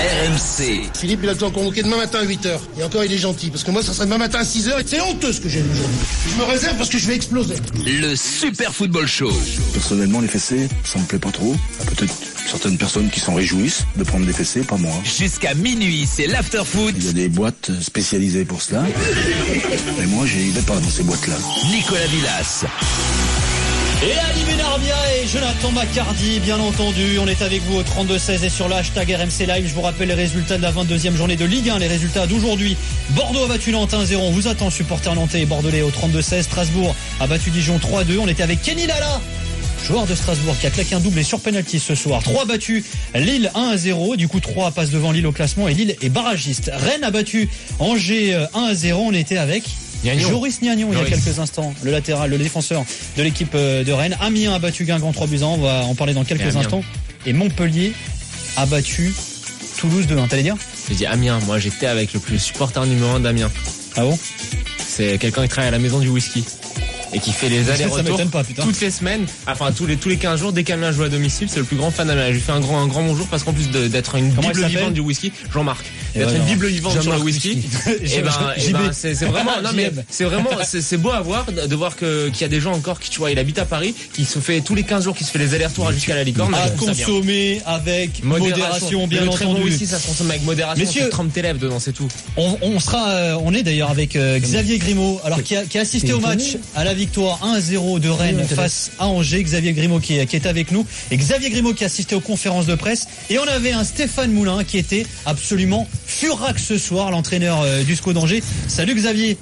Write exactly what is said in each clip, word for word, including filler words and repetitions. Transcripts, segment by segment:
R M C. Philippe, il a toujours convoqué demain matin à huit heures. Et encore, il est gentil, parce que moi, ça serait demain matin à six heures, et c'est honteux ce que j'ai vu aujourd'hui. Je me réserve parce que je vais exploser. Le Super Football Show. Personnellement, les fessées, ça me plaît pas trop. Peut-être certaines personnes qui s'en réjouissent de prendre des fessées, pas moi. Jusqu'à minuit, c'est l'after-foot. Il y a des boîtes spécialisées pour cela. Et moi, j'y vais pas dans ces boîtes-là. Nicolas Villas. Et Ali Benarbia et Jonathan Macardy, bien entendu. On est avec vous au trente-deux seize et sur le hashtag R M C Live. Je vous rappelle les résultats de la vingt-deuxième journée de Ligue un. Les résultats d'aujourd'hui. Bordeaux a battu Nantes un zéro. On vous attend, supporters nantais et bordelais, au trente-deux seize. Strasbourg a battu Dijon trois deux. On était avec Kenny Lala, joueur de Strasbourg, qui a claqué un doublé sur penalty ce soir. trois battu Lille un à zéro. Du coup, trois passe devant Lille au classement et Lille est barragiste. Rennes a battu Angers un à zéro. On était avec Gnagnon. Joris Gnagnon il y a quelques instants, le latéral, le défenseur de l'équipe de Rennes. Amiens a battu Guingamp trois buts à un, on va en parler dans quelques instants. Et Montpellier a battu Toulouse deux un. T'allais dire ? J'ai dit Amiens, moi j'étais avec le plus supporter numéro un d'Amiens. Ah bon ? C'est quelqu'un qui travaille à la maison du whisky et qui fait les allers-retours toutes les semaines, enfin tous les tous les quinze jours. Dès qu'Amiens joue à domicile, c'est le plus grand fan d'Amiens. Je lui fais un grand un grand bonjour parce qu'en plus de, d'être une Comment bible vivante du whisky, Jean-Marc, d'être ouais, une bible vivante sur le whisky, et ben, et ben c'est, c'est vraiment non mais c'est vraiment c'est, c'est beau à voir de voir que qu'il y a des gens encore qui, tu vois, il habite à Paris, qui se fait tous les quinze jours, qui se fait les allers-retours jusqu'à la licorne. À consommer avec modération, bien entendu. Bon whisky, ça se consomme avec modération. Messieurs, trempe tes lèvres dedans, c'est tout. On, on sera, euh, on est d'ailleurs avec euh, Xavier Grimaud, alors qui a, qui a assisté au match à la victoire un à zéro de Rennes face à Angers. Xavier Grimaud qui est, qui est avec nous, et Xavier Grimaud qui a assisté aux conférences de presse, et on avait un Stéphane Moulin qui était absolument furax ce soir, l'entraîneur euh, du S C O d'Angers. Salut Xavier.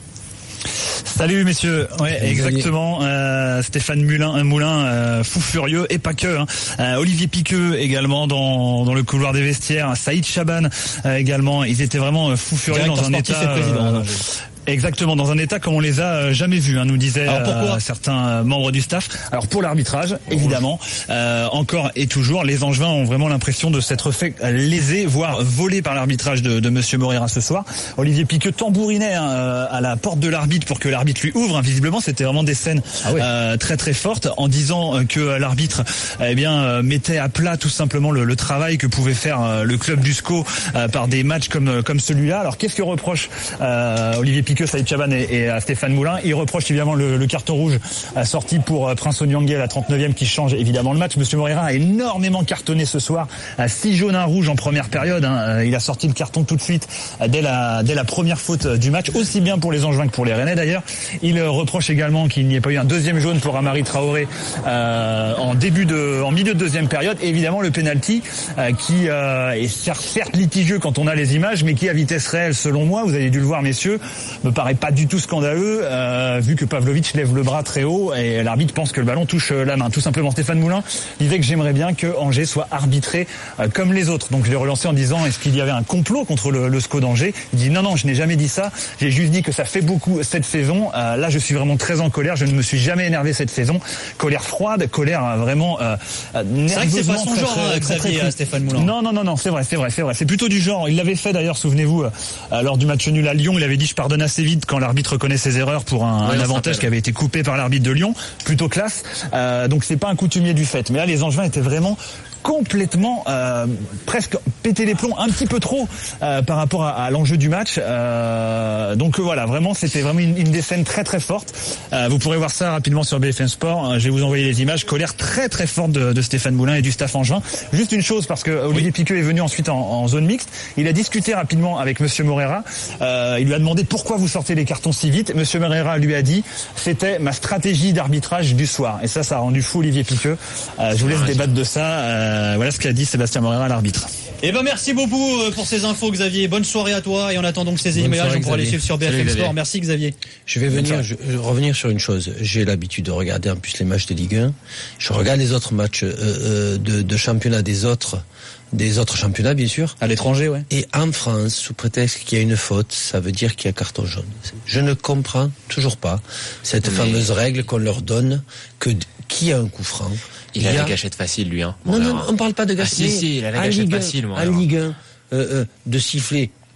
Salut messieurs, ouais Salut exactement. Euh, Stéphane Moulin, un Moulin euh, fou furieux et pas que. Hein. Euh, Olivier Piqueux également dans dans le couloir des vestiaires. Saïd Chaban euh, également. Ils étaient vraiment fous furieux dans un état. Euh, Exactement, dans un état comme on les a jamais vus, hein, nous disaient euh, certains membres du staff. Alors pour l'arbitrage, évidemment, euh, encore et toujours, les Angevins ont vraiment l'impression de s'être fait léser, voire voler par l'arbitrage de, de Monsieur Moreira ce soir. Olivier Piqueux tambourinait hein, à la porte de l'arbitre pour que l'arbitre lui ouvre. Hein. Visiblement, c'était vraiment des scènes ah ouais. euh, très très fortes, en disant que l'arbitre, eh bien, mettait à plat tout simplement le, le travail que pouvait faire le club du S C O euh, par des matchs comme comme celui-là. Alors qu'est-ce que reproche euh, Olivier Piqueux, Saïd Chaban et, et à Stéphane Moulin? Il reproche évidemment le, le carton rouge euh, sorti pour euh, Prince Onyangé à la trente-neuvième qui change évidemment le match. Monsieur Moreira a énormément cartonné ce soir, à six jaunes, un rouge en première période. Hein. Il a sorti le carton tout de suite euh, dès la dès la première faute du match, aussi bien pour les Angevins que pour les Rennais d'ailleurs. Il euh, reproche également qu'il n'y ait pas eu un deuxième jaune pour Amari Traoré euh, en début de en milieu de deuxième période. Et évidemment le penalty euh, qui euh, est certes litigieux quand on a les images, mais qui à vitesse réelle, selon moi, vous avez dû le voir messieurs, me paraît pas du tout scandaleux, euh, vu que Pavlovic lève le bras très haut et l'arbitre pense que le ballon touche la main. Tout simplement, Stéphane Moulin disait que j'aimerais bien que Angers soit arbitré euh, comme les autres. Donc je l'ai relancé en disant, est-ce qu'il y avait un complot contre le, le S C O d'Angers? Il dit non, non, je n'ai jamais dit ça. J'ai juste dit que ça fait beaucoup cette saison. Euh, là, je suis vraiment très en colère. Je ne me suis jamais énervé cette saison. Colère froide, colère euh, vraiment euh, nerveusement. C'est vrai que c'est pas son très, genre, très, Xavier, très, très, très, Stéphane Moulin. Non, non, non, non, c'est vrai, c'est vrai, c'est vrai. C'est plutôt du genre. Il l'avait fait d'ailleurs, souvenez-vous, euh, lors du match nul à Lyon. Il avait dit je pardonne assez vite quand l'arbitre reconnaît ses erreurs pour un, ouais, un avantage qui avait été coupé par l'arbitre de Lyon. Plutôt classe. Euh, donc c'est pas un coutumier du fait. Mais là, les Angevins étaient vraiment complètement euh, presque péter les plombs un petit peu trop euh, par rapport à, à l'enjeu du match. Euh, donc euh, voilà, vraiment c'était vraiment une, une des scènes très très fortes. Euh, vous pourrez voir ça rapidement sur B F M Sport. Je vais vous envoyer les images. Colère très très forte de, de Stéphane Moulin et du staff angevin. Juste une chose, parce que Olivier oui. Piqueux est venu ensuite en, en zone mixte. Il a discuté rapidement avec Monsieur Moreira. Euh, il lui a demandé pourquoi vous sortez les cartons si vite. Monsieur Moreira lui a dit c'était ma stratégie d'arbitrage du soir. Et ça, ça a rendu fou Olivier Piqueux. Euh, je vous laisse débattre de ça. Euh, Euh, voilà ce qu'a dit Sébastien Moreira, l'arbitre. Eh ben merci beaucoup pour ces infos Xavier. Bonne soirée à toi et en attendant que ces Bonne images on pourra les suivre sur B F M Sport. Merci Xavier. Je vais venir je, je, revenir sur une chose. J'ai l'habitude de regarder en plus les matchs de Ligue un. Je regarde les autres matchs euh, de, de championnat des autres des autres championnats bien sûr. À l'étranger ouais. Et en France, sous prétexte qu'il y a une faute, ça veut dire qu'il y a carton jaune. Je ne comprends toujours pas cette Mais... fameuse règle qu'on leur donne que qui a un coup franc. Il, il a, a la gâchette facile, lui. Hein. Non, non, on ne parle pas de gâchette. Ah, si, si, il a la gâchette facile. Moi, en Ligue un, euh, euh, de siffler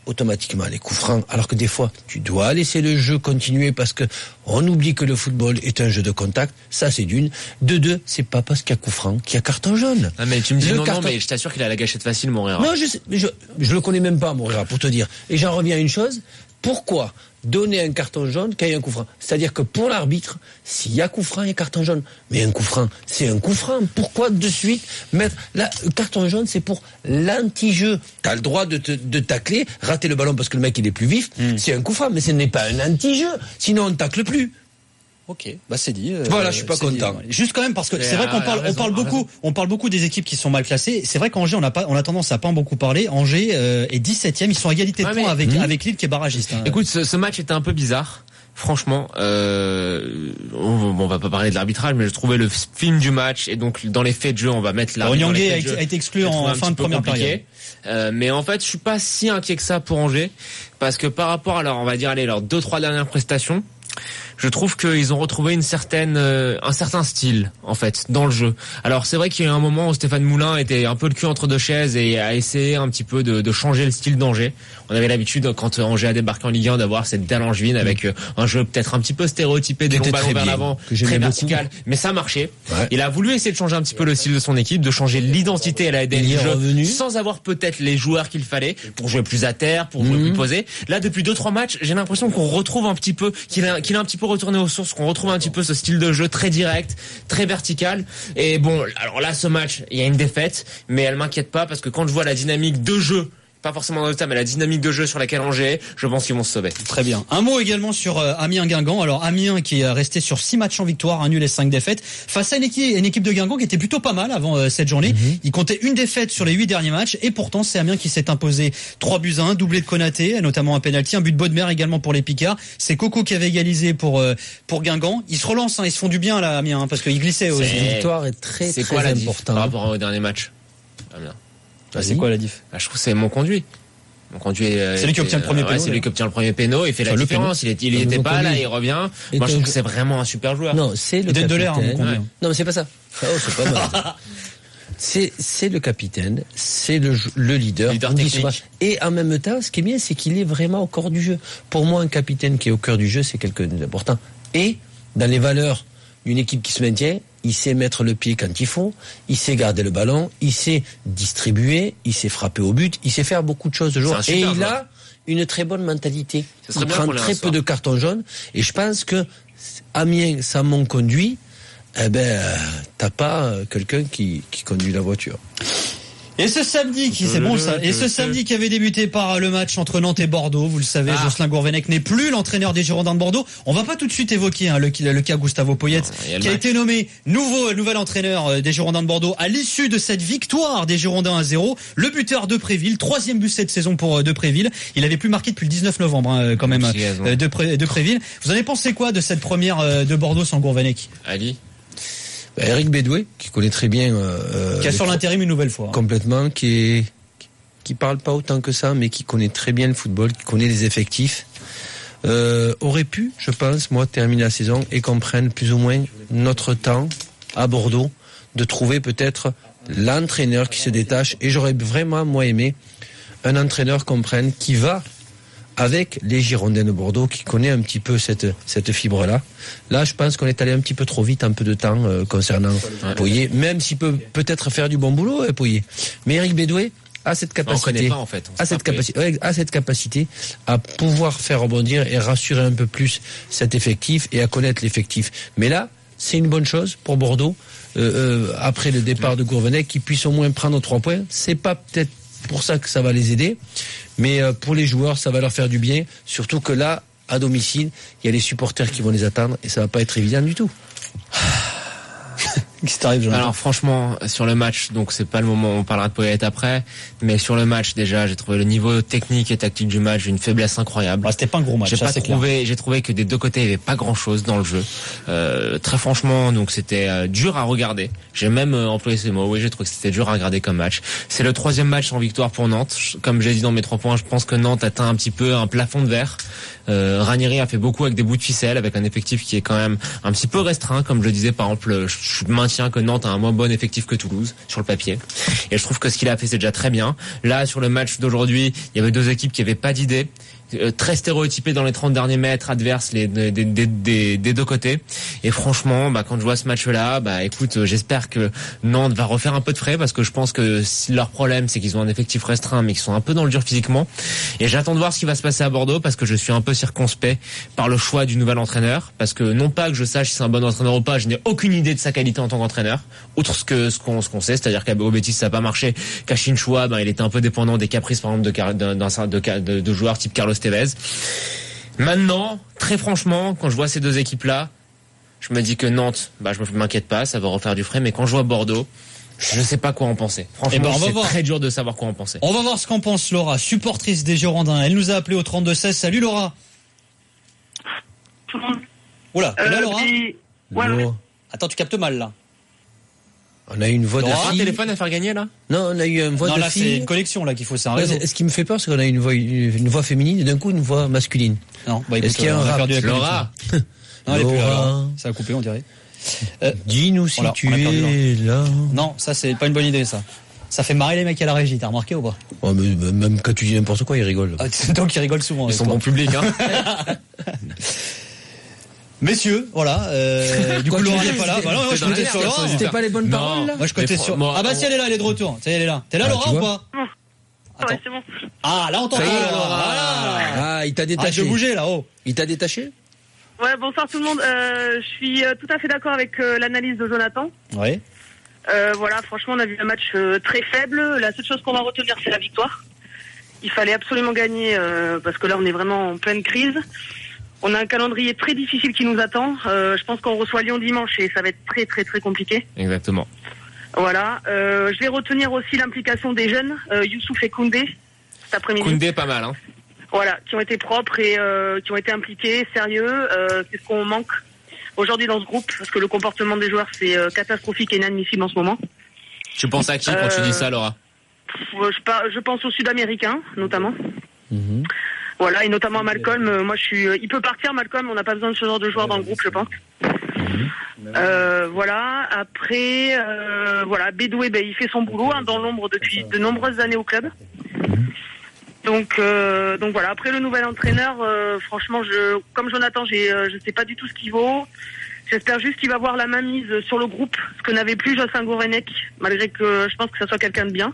automatiquement les coups francs, alors que des fois tu dois laisser le jeu continuer parce que on oublie que le football est un jeu de contact. Ça c'est d'une. De deux, c'est pas parce qu'il y a coup franc qu'il y a carton jaune. Ah mais tu me dis le non, carton... non mais je t'assure qu'il a la gâchette facile, Moreira. Non, je, sais, je je le connais même pas, Moreira, pour te dire. Et j'en reviens à une chose. Pourquoi donner un carton jaune quand il y a un coup franc? C'est-à-dire que pour l'arbitre, s'il y a coup franc, il y a carton jaune. Mais un coup franc, c'est un coup franc. Pourquoi de suite mettre... Là, le carton jaune, c'est pour l'anti-jeu. Tu as le droit de, te, de tacler, rater le ballon parce que le mec il est plus vif. Mm. C'est un coup franc, mais ce n'est pas un anti-jeu. Sinon, on ne tacle plus. Ok, bah c'est dit. Euh, voilà, je suis pas content. Dit. Juste quand même parce que c'est vrai qu'on parle, raison, on parle beaucoup, on parle beaucoup des équipes qui sont mal classées. C'est vrai qu'Angers, on a pas, on a tendance à pas en beaucoup parler. Angers euh, est dix-septième, ils sont à égalité de ouais, points avec mmh. avec Lille qui est barragiste. Hein. Écoute, ce, ce match était un peu bizarre. Franchement, euh, on, on va pas parler de l'arbitrage, mais je trouvais le film du match et donc dans les faits de jeu, on va mettre l'arbitre. Onyangé a, a été exclu en fin de première période. Euh, mais en fait, je suis pas si inquiet que ça pour Angers parce que par rapport à leur, on va dire, allez, leurs deux trois dernières prestations. Je trouve qu'ils ont retrouvé une certaine, euh, un certain style en fait dans le jeu. Alors c'est vrai qu'il y a eu un moment où Stéphane Moulin était un peu le cul entre deux chaises et a essayé un petit peu de, de changer le style d'Angers. On avait l'habitude quand Angers a débarqué en Ligue un d'avoir cette dalle angevine avec euh, un jeu peut-être un petit peu stéréotypé, des longs ballons vers l'avant, très vertical, mais ça marchait. Ouais. Il a voulu essayer de changer un petit peu le style de son équipe, de changer l'identité et l'A D N du jeu, revenu. Sans avoir peut-être les joueurs qu'il fallait pour jouer plus à terre, pour jouer mmh. plus posé. Là depuis deux trois matchs, j'ai l'impression qu'on retrouve un petit peu, qu'il a, qu'il a un petit peu retourné aux sources, qu'on retrouve un petit peu ce style de jeu très direct, très vertical. Et bon, alors là, ce match, il y a une défaite, mais elle m'inquiète pas parce que quand je vois la dynamique de jeu, pas forcément dans le temps, mais la dynamique de jeu sur laquelle Angers est, je pense qu'ils vont se sauver. Très bien. Un mot également sur euh, Amiens-Guingamp. Alors Amiens qui est resté sur six matchs en victoire, un nul et cinq défaites, face à une équipe, une équipe de Guingamp qui était plutôt pas mal avant euh, cette journée. Mm-hmm. Il comptait une défaite sur les huit derniers matchs et pourtant c'est Amiens qui s'est imposé trois buts à un, doublé de Konaté, notamment un penalty, un but de Bodmer également pour les Picards. C'est Coco qui avait égalisé pour euh, pour Guingamp. Ils se relancent, hein, ils se font du bien là Amiens hein, parce qu'ils glissaient aussi. Cette victoire est très c'est très quoi la importante par rapport au dernier match. Amiens. Bah, c'est quoi la diff? Bah, je trouve que c'est mon conduit. Conduit, c'est lui qui obtient le premier euh, péno. Ouais, c'est lui qui obtient le premier péno. Il fait enfin, la différence. Péno. Il, est, il était pas là, il revient. Et Moi, je trouve que c'est vraiment un super joueur. Non, c'est le capitaine. De l'air, hein, ouais. Non, mais c'est pas ça. Oh, c'est pas mal. c'est, c'est le capitaine, c'est le, le leader. leader technique. Et en même temps, ce qui est bien, c'est qu'il est vraiment au cœur du jeu. Pour moi, un capitaine qui est au cœur du jeu, c'est quelqu'un d'important. Et dans les valeurs d'une équipe qui se maintient, il sait mettre le pied quand il faut, il sait garder le ballon, il sait distribuer, il sait frapper au but, il sait faire beaucoup de choses de joueur. Et il joueur. a une très bonne mentalité. Il prend très peu de cartons jaunes. Et je pense que Amiens, sans mon conduit, eh ben, t'as pas quelqu'un qui, qui conduit la voiture. Et ce samedi, qui c'est bon ça. Et ce samedi qui avait débuté par le match entre Nantes et Bordeaux, vous le savez, ah. Jocelyn Gourvenec n'est plus l'entraîneur des Girondins de Bordeaux. On va pas tout de suite évoquer hein, le, le cas Gustavo Poyet, non, qui a été nommé nouveau nouvel entraîneur des Girondins de Bordeaux à l'issue de cette victoire des Girondins à zéro. Le buteur Depréville, troisième but cette saison pour Depréville. Il avait plus marqué depuis le dix-neuf novembre hein, quand même euh, Depréville. Vous en avez pensé quoi de cette première de Bordeaux sans Gourvenec? Ali. Bah, Eric Bédoué, qui connaît très bien, euh, qui a sur l'intérim une nouvelle fois, complètement, qui est, qui parle pas autant que ça, mais qui connaît très bien le football, qui connaît les effectifs, euh, aurait pu, je pense, moi, terminer la saison et qu'on prenne plus ou moins notre temps à Bordeaux de trouver peut-être l'entraîneur qui se détache. Et j'aurais vraiment, moi, aimé un entraîneur qu'on prenne qui va avec les Girondins de Bordeaux, qui connaît un petit peu cette cette fibre-là. Là, je pense qu'on est allé un petit peu trop vite, un peu de temps euh, concernant ouais. Poyet, même s'il peut peut-être faire du bon boulot, hein, Poyet. Mais Eric Bédoué a cette capacité, pas, en fait. a cette capacité, ouais, a cette capacité à pouvoir faire rebondir et rassurer un peu plus cet effectif et à connaître l'effectif. Mais là, c'est une bonne chose pour Bordeaux. Euh, euh, après le départ de Gourvenec, qu'ils puissent au moins prendre trois points. C'est pas peut-être pour ça que ça va les aider. Mais pour les joueurs, ça va leur faire du bien. Surtout que là, à domicile, il y a les supporters qui vont les attendre et ça va pas être évident du tout. Qu'est-ce qui t'arrive, Jonathan ? Alors franchement, sur le match, donc c'est pas le moment où on parlera de Poyet après, mais sur le match déjà, j'ai trouvé le niveau technique et tactique du match une faiblesse incroyable. Ah, c'était pas un gros match. J'ai ça, pas c'est trouvé, clair. j'ai trouvé que des deux côtés il y avait pas grand chose dans le jeu. Euh, très franchement, donc c'était euh, dur à regarder. J'ai même euh, employé ces mots. Oui, j'ai trouvé que c'était dur à regarder comme match. C'est le troisième match en victoire pour Nantes. Comme j'ai dit dans mes trois points, je pense que Nantes atteint un petit peu un plafond de verre. Euh, Ranieri a fait beaucoup avec des bouts de ficelle, avec un effectif qui est quand même un petit peu restreint, comme je le disais. Par exemple, je maintiens conscient que Nantes a un moins bon effectif que Toulouse sur le papier. Et je trouve que ce qu'il a fait, c'est déjà très bien. Là, sur le match d'aujourd'hui, il y avait deux équipes qui n'avaient pas d'idée. Très stéréotypé dans les trente derniers mètres adverses les, des, des, des, des deux côtés. Et franchement, bah, quand je vois ce match-là, bah, écoute, j'espère que Nantes va refaire un peu de frais parce que je pense que si leur problème, c'est qu'ils ont un effectif restreint mais qu'ils sont un peu dans le dur physiquement. Et j'attends de voir ce qui va se passer à Bordeaux parce que je suis un peu circonspect par le choix du nouvel entraîneur. Parce que non pas que je sache si c'est un bon entraîneur ou pas, je n'ai aucune idée de sa qualité en tant qu'entraîneur. Outre ce que, ce qu'on, ce qu'on sait, c'est-à-dire qu'au Betis ça n'a pas marché, qu'à Chinchua, bah, il était un peu dépendant des caprices par exemple de, d'un, d'un, de, de, de joueurs type Carlos Tevez. Maintenant, très franchement, quand je vois ces deux équipes-là, je me dis que Nantes, bah, je m'inquiète pas, ça va refaire du frais, mais quand je vois Bordeaux, je ne sais pas quoi en penser. Franchement, eh ben, c'est voir. Très dur de savoir quoi en penser. On va voir ce qu'en pense Laura, supportrice des Girondins. Elle nous a appelé au trente-deux seize. Salut Laura. Tout le monde. Oula, euh, là Laura puis... ouais, ouais. Attends, tu captes mal là. On a eu une voix Laura, de fille. Un téléphone à faire gagner là? Non, on a eu une voix non, de là, fille. C'est une collection là qu'il faut, c'est un réseau. Ouais, ce qui me fait peur, c'est qu'on a une voix, une voix féminine et d'un coup une voix masculine. Non, bah, écoute, est-ce qu'il y a un rap? perdu la Laura. Non, elle est plus là, Laura. Laura. Ça a coupé, on dirait. Euh, Dis-nous si voilà, tu es là. Non, ça c'est pas une bonne idée ça. Ça fait marrer les mecs à la régie, t'as remarqué ou pas? Oh, mais même quand tu dis n'importe quoi, ils rigolent. Ah, c'est donc ils rigolent souvent. Ils sont toi. bon public, hein. Messieurs, voilà. Euh, du coup, Laura n'est pas là. Bah non, moi, je comptais sur Laura. C'était pas les bonnes non. paroles là. Moi, je comptais sur. Moi, ah bah si, elle est là, elle est de retour. Ça y est, elle est là. T'es là, ah, Laura ou pas? Non. Attends. Ouais, c'est bon. Ah, là, on t'entend. Ça y est, Laura. Voilà. Ah, il t'a détaché. Ah, je bougeais là-haut. Il t'a détaché? Ouais, bonsoir tout le monde. Euh, je suis euh, tout à fait d'accord avec euh, l'analyse de Jonathan. Oui. Euh, voilà, franchement, on a vu un match euh, très faible. La seule chose qu'on va retenir, c'est la victoire. Il fallait absolument gagner euh, parce que là, on est vraiment en pleine crise. On a un calendrier très difficile qui nous attend. Euh, je pense qu'on reçoit Lyon dimanche et ça va être très, très, très compliqué. Exactement. Voilà. Euh, je vais retenir aussi l'implication des jeunes, euh, Youssouf et Koundé, cet après-midi. Koundé, pas mal, hein. Voilà, qui ont été propres et euh, qui ont été impliqués, sérieux. Euh, c'est ce qu'on manque aujourd'hui dans ce groupe, parce que le comportement des joueurs, c'est euh, catastrophique et inadmissible en ce moment. Tu penses à qui quand euh, tu dis ça, Laura? je, par, je pense aux Sud-Américains, notamment. Mm-hmm. Voilà, et notamment à Malcolm. Euh, moi, je suis. Il peut partir, Malcolm. On n'a pas besoin de ce genre de joueur dans le groupe, je pense. Mm-hmm. Euh, voilà. Après, euh, voilà, Bédoué, ben, il fait son boulot hein, dans l'ombre depuis de nombreuses années au club. Donc, euh, donc voilà. Après le nouvel entraîneur, euh, franchement, je, comme Jonathan, j'ai, euh, je sais pas du tout ce qu'il vaut. J'espère juste qu'il va avoir la main mise sur le groupe, ce que n'avait plus Jocelyn Gourvenec, malgré que je pense que ça soit quelqu'un de bien.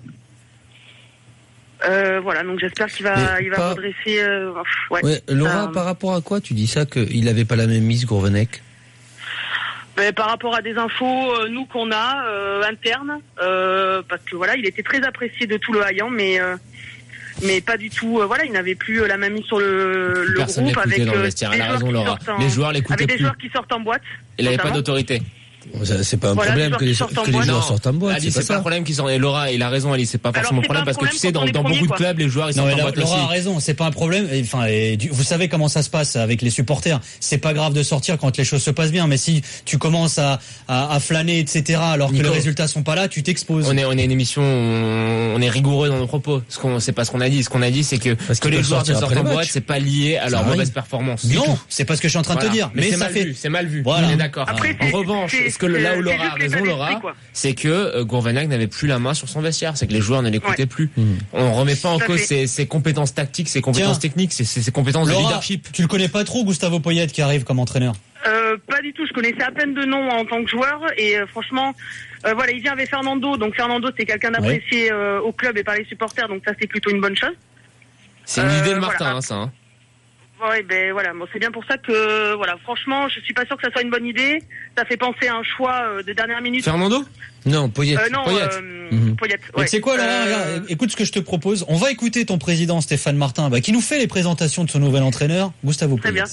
Euh, voilà, donc j'espère qu'il va, il va pas... redresser. Euh, ouais. Ouais, Laura, euh, par rapport à quoi tu dis ça qu'il avait pas la même mise Gourvenec? Ben, par rapport à des infos euh, nous qu'on a euh, internes, euh, parce que voilà, il était très apprécié de tout le Haillan, mais euh, mais pas du tout. Euh, voilà, il n'avait plus euh, la main mise sur le, le Personne groupe avec dans le euh, vestiaire. des Elle a joueurs raison, qui Laura. sortent en, Les joueurs l'écoutaient avec des plus. joueurs qui sortent en boîte. Il n'avait pas notamment. d'autorité. C'est pas un Voilà, problème que les, sortent en que les boîte. joueurs Non. sortent en boîte. Alice, c'est c'est pas pas un ça. problème qu'ils ont. Et Laura, il a raison, Alice, c'est pas Alors, forcément c'est un problème pas un parce que tu sais, problème dans, quand on dans est beaucoup de premier, clubs, les joueurs, ils Non, sortent mais en la, boîte Laura aussi. a raison, c'est pas un problème. Et, enfin, et, du, vous savez comment ça se passe avec les supporters. C'est pas grave de sortir quand les choses se passent bien, mais si tu commences à, à, à flâner, et cetera, alors Nico, que les résultats sont pas là, tu t'exposes. On est, on est une émission, on, on est rigoureux dans nos propos. Ce qu'on, c'est pas ce qu'on a dit. Ce qu'on a dit, c'est que Parce que qu'ils les peuvent joueurs qui sortir sortent après en le boîte, match. c'est pas lié à Ça leur arrive. mauvaise performance. du Non, tout. c'est pas ce que je suis en train de Voilà. te dire. Mais, Mais c'est ça mal fait. vu. C'est mal vu. Voilà. On est d'accord. Après, En c'est- revanche, c'est- ce que là où c'est Laura juste a l'état raison, d'esprit, Laura, quoi. c'est que euh, Gourvenec n'avait plus la main sur son vestiaire. C'est que les joueurs ne l'écoutaient Ouais. plus. On remet pas en Tout à cause fait. ses, ses compétences tactiques, ses compétences Tiens. techniques, ses, ses ses compétences de Laura, leadership. tu le connais pas trop, Gustavo Poyet, qui arrive comme entraîneur. Euh, pas du tout, je connaissais à peine de nom en tant que joueur et euh, franchement, euh, voilà, il vient avec Fernando, donc Fernando c'est quelqu'un d'apprécié euh, au club et par les supporters, donc ça c'est plutôt une bonne chose. C'est une Euh, idée de voilà. Martin, hein, ça. Hein. Ouais, ben voilà, bon, c'est bien pour ça que voilà, franchement, je suis pas sûr que ça soit une bonne idée. Ça fait penser à un choix euh, de dernière minute. Fernando? Non, Poyet. Euh, non, Poyet. euh, Mhm. Poyet, Mais ouais. tu sais quoi, Laura, Euh, regarde, écoute ce que je te propose. On va écouter ton président Stéphane Martin, bah, qui nous fait les présentations de son nouvel entraîneur, Gustavo Très Poyet. bien.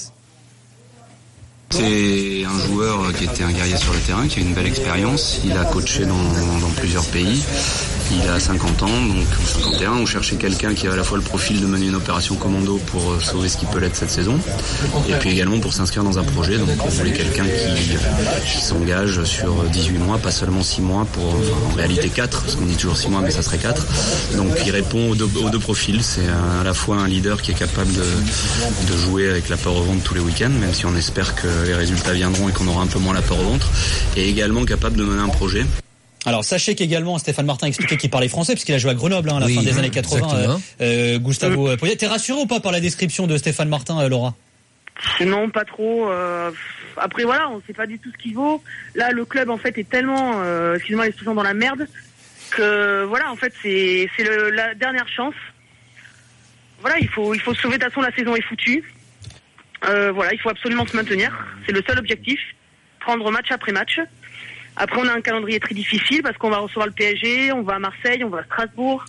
C'est un joueur qui était un guerrier sur le terrain, qui a une belle expérience. Il a coaché dans, dans plusieurs pays Il a cinquante ans, donc cinquante et un. On cherchait quelqu'un qui a à la fois le profil de mener une opération commando pour euh, sauver ce qui peut l'être cette saison, et puis également pour s'inscrire dans un projet. Donc on voulait quelqu'un qui, qui s'engage sur dix-huit mois, pas seulement six mois, pour, enfin, en réalité quatre, parce qu'on dit toujours six mois, mais ça serait quatre. Donc il répond aux deux, aux deux profils. C'est à la fois un leader qui est capable de, de jouer avec la peur au ventre tous les week-ends, même si on espère que les résultats viendront et qu'on aura un peu moins la peur au ventre, et également capable de mener un projet. Alors sachez qu'également Stéphane Martin expliquait qu'il parlait français parce qu'il a joué à Grenoble hein, à la oui, fin des années quatre-vingts. Euh, euh, Gustavo Poyet, t'es rassuré ou pas par la description de Stéphane Martin, euh, Laura? Non, pas trop. Euh, après voilà, on sait pas du tout ce qu'il vaut. Là, le club en fait est tellement, euh, excuse-moi l'expression, dans la merde que voilà, en fait c'est c'est le, la dernière chance. Voilà, il faut il faut se sauver. De toute façon, la saison est foutue. Euh, voilà, il faut absolument se maintenir. C'est le seul objectif. Prendre match après match. Après, on a un calendrier très difficile parce qu'on va recevoir le P S G, on va à Marseille, on va à Strasbourg,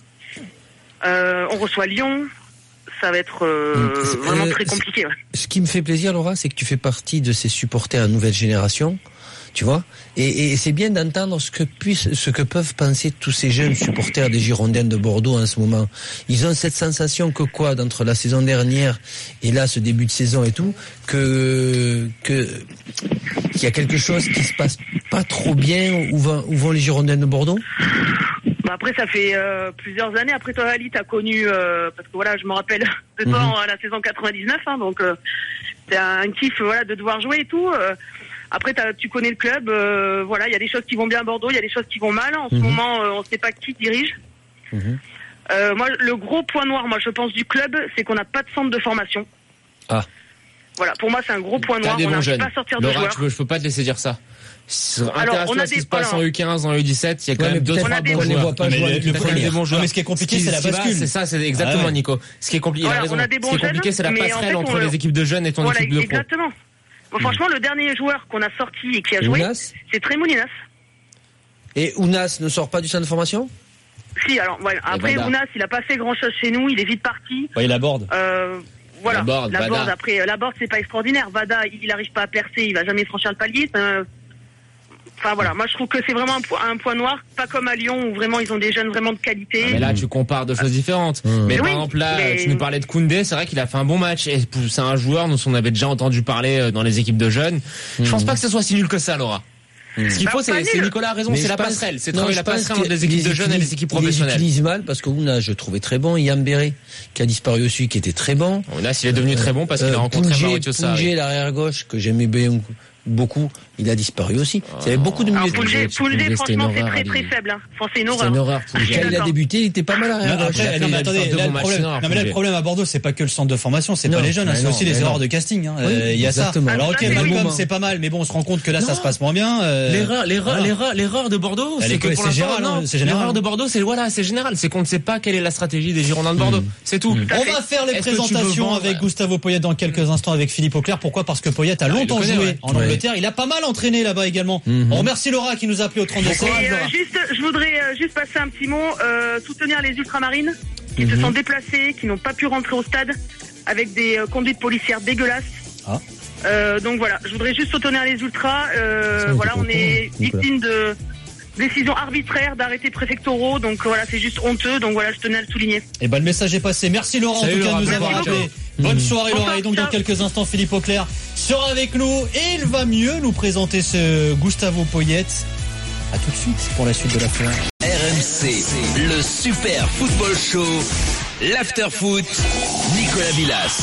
euh, on reçoit Lyon. Ça va être euh, vraiment euh, très compliqué. Ouais. Ce qui me fait plaisir, Laura, c'est que tu fais partie de ces supporters à nouvelle génération, tu vois. Et, et c'est bien d'entendre ce que puissent, ce que peuvent penser tous ces jeunes supporters des Girondins de Bordeaux en ce moment. Ils ont cette sensation que quoi, d'entre la saison dernière et là, ce début de saison et tout, que que qu'il y a quelque chose qui se passe pas trop bien. Où vont, où vont les Girondins de Bordeaux? Bah après, ça fait euh, plusieurs années. Après, toi, Ali, t'as connu, euh, parce que voilà, je me rappelle de toi mm-hmm. à la saison quatre-vingt-dix-neuf, hein, donc euh, c'est un kiff, voilà, de devoir jouer et tout. Euh, après, t'as, tu connais le club, euh, voilà, il y a des choses qui vont bien à Bordeaux, il y a des choses qui vont mal. En ce mm-hmm. moment, euh, on ne sait pas qui dirige. Mm-hmm. Euh, moi, le gros point noir, moi, je pense, du club, c'est qu'on n'a pas de centre de formation. Ah. Voilà, pour moi, c'est un gros point noir. On n'arrive pas à sortir Laura, de joueurs. Je ne peux pas te laisser dire ça. Alors, on a ce qui des, se passe alors, en U quinze, en U dix-sept, il y a quand ouais, même deux, trois bons joueurs. Pas jouer le problème des bons joueurs. Mais ce qui est compliqué, c'est la bascule. C'est ça, c'est exactement, ah ouais. Nico. Ce qui est compliqué, voilà, il a raison. On a des bons ce qui est compliqué, c'est la passerelle en fait, entre le... les équipes de jeunes et ton voilà, équipe de pro. Exactement. Bon, franchement, le dernier joueur qu'on a sorti et qui a joué, Ounas, c'est Trémoulinas. Et Ounas ne sort pas du centre de formation? Si, alors, voilà. Après, Ounas, il a pas fait grand chose chez nous, il est vite parti. Ouais, il aborde. Euh, voilà. La board, la board, après, la board, c'est pas extraordinaire. Vada, il n'arrive pas à percer, il va jamais franchir le palier. Euh, Enfin voilà, moi je trouve que c'est vraiment un, po- un point noir, pas comme à Lyon où vraiment ils ont des jeunes vraiment de qualité. Ah mais là tu compares deux choses différentes. Mmh. Mais, mais par oui, exemple là, mais... tu nous parlais de Koundé, c'est vrai qu'il a fait un bon match et c'est un joueur dont on avait déjà entendu parler dans les équipes de jeunes. Mmh. Je pense pas que ce soit si nul que ça, Laura. Mmh. Ce qu'il faut, bah, c'est, c'est Nicolas a raison, mais c'est la pense, passerelle, c'est travailler la passerelle entre les équipes de jeunes et les équipes professionnelles. Ils utilisent mal parce que Ounas, je trouvais très bon, Yann Béré qui a disparu aussi, qui était très bon. Ounas, il est devenu très bon parce qu'il a rencontré Mauricio Sarri. Pounjé, l'arrière gauche que j'aimais bien beaucoup, il a disparu aussi. Il y avait beaucoup de milieux. Pounjé, Pounjé, franchement, c'est très très faible. Hein. Enfin, c'est une horreur. C'est une horreur. Quand il a débuté, il était pas mal arrière gauche. Non, mais attendez, là, le problème, non, mais là, le problème à Bordeaux, c'est pas que le centre de formation, c'est pas les jeunes, c'est aussi les erreurs de casting. Il y a ça. Alors ok, Malcolm, c'est pas mal, mais bon, on se rend compte que là, ça se passe moins bien. L'erreur, l'erreur, l'erreur, l'erreur de Bordeaux, c'est que pour l'instant, l'erreur de Bordeaux, c'est voilà, c'est général, c'est qu'on ne sait pas quelle est la stratégie des Girondins de Bordeaux. C'est tout. On va faire les présentations avec Gustavo Poyet dans quelques instants avec Philippe Auclair. Pourquoi? Parce que Poyet a longtemps joué en Angleterre. Il a pas mal entraîné là-bas également. On remercie Laura qui nous a appelé au trente-deux seize. Euh, juste, je voudrais euh, juste passer un petit mot, euh, soutenir les ultramarines qui mm-hmm. se sont déplacés, qui n'ont pas pu rentrer au stade avec des euh, conduites policières dégueulasses. Ah. Euh, donc voilà, je voudrais juste soutenir les ultras. Euh, voilà, on est victime de décisions arbitraires d'arrêtés préfectoraux, donc voilà, c'est juste honteux. Donc voilà, je tenais à le souligner. Et ben le message est passé. Merci Laura en tout cas de nous avoir appelé. Bonne soirée Laura, et donc dans quelques instants Philippe Auclair sera avec nous et il va mieux nous présenter ce Gustavo Poyet. A tout de suite pour la suite de la fin. R M C, le Super Football Show, l'After Foot, Nicolas Villas.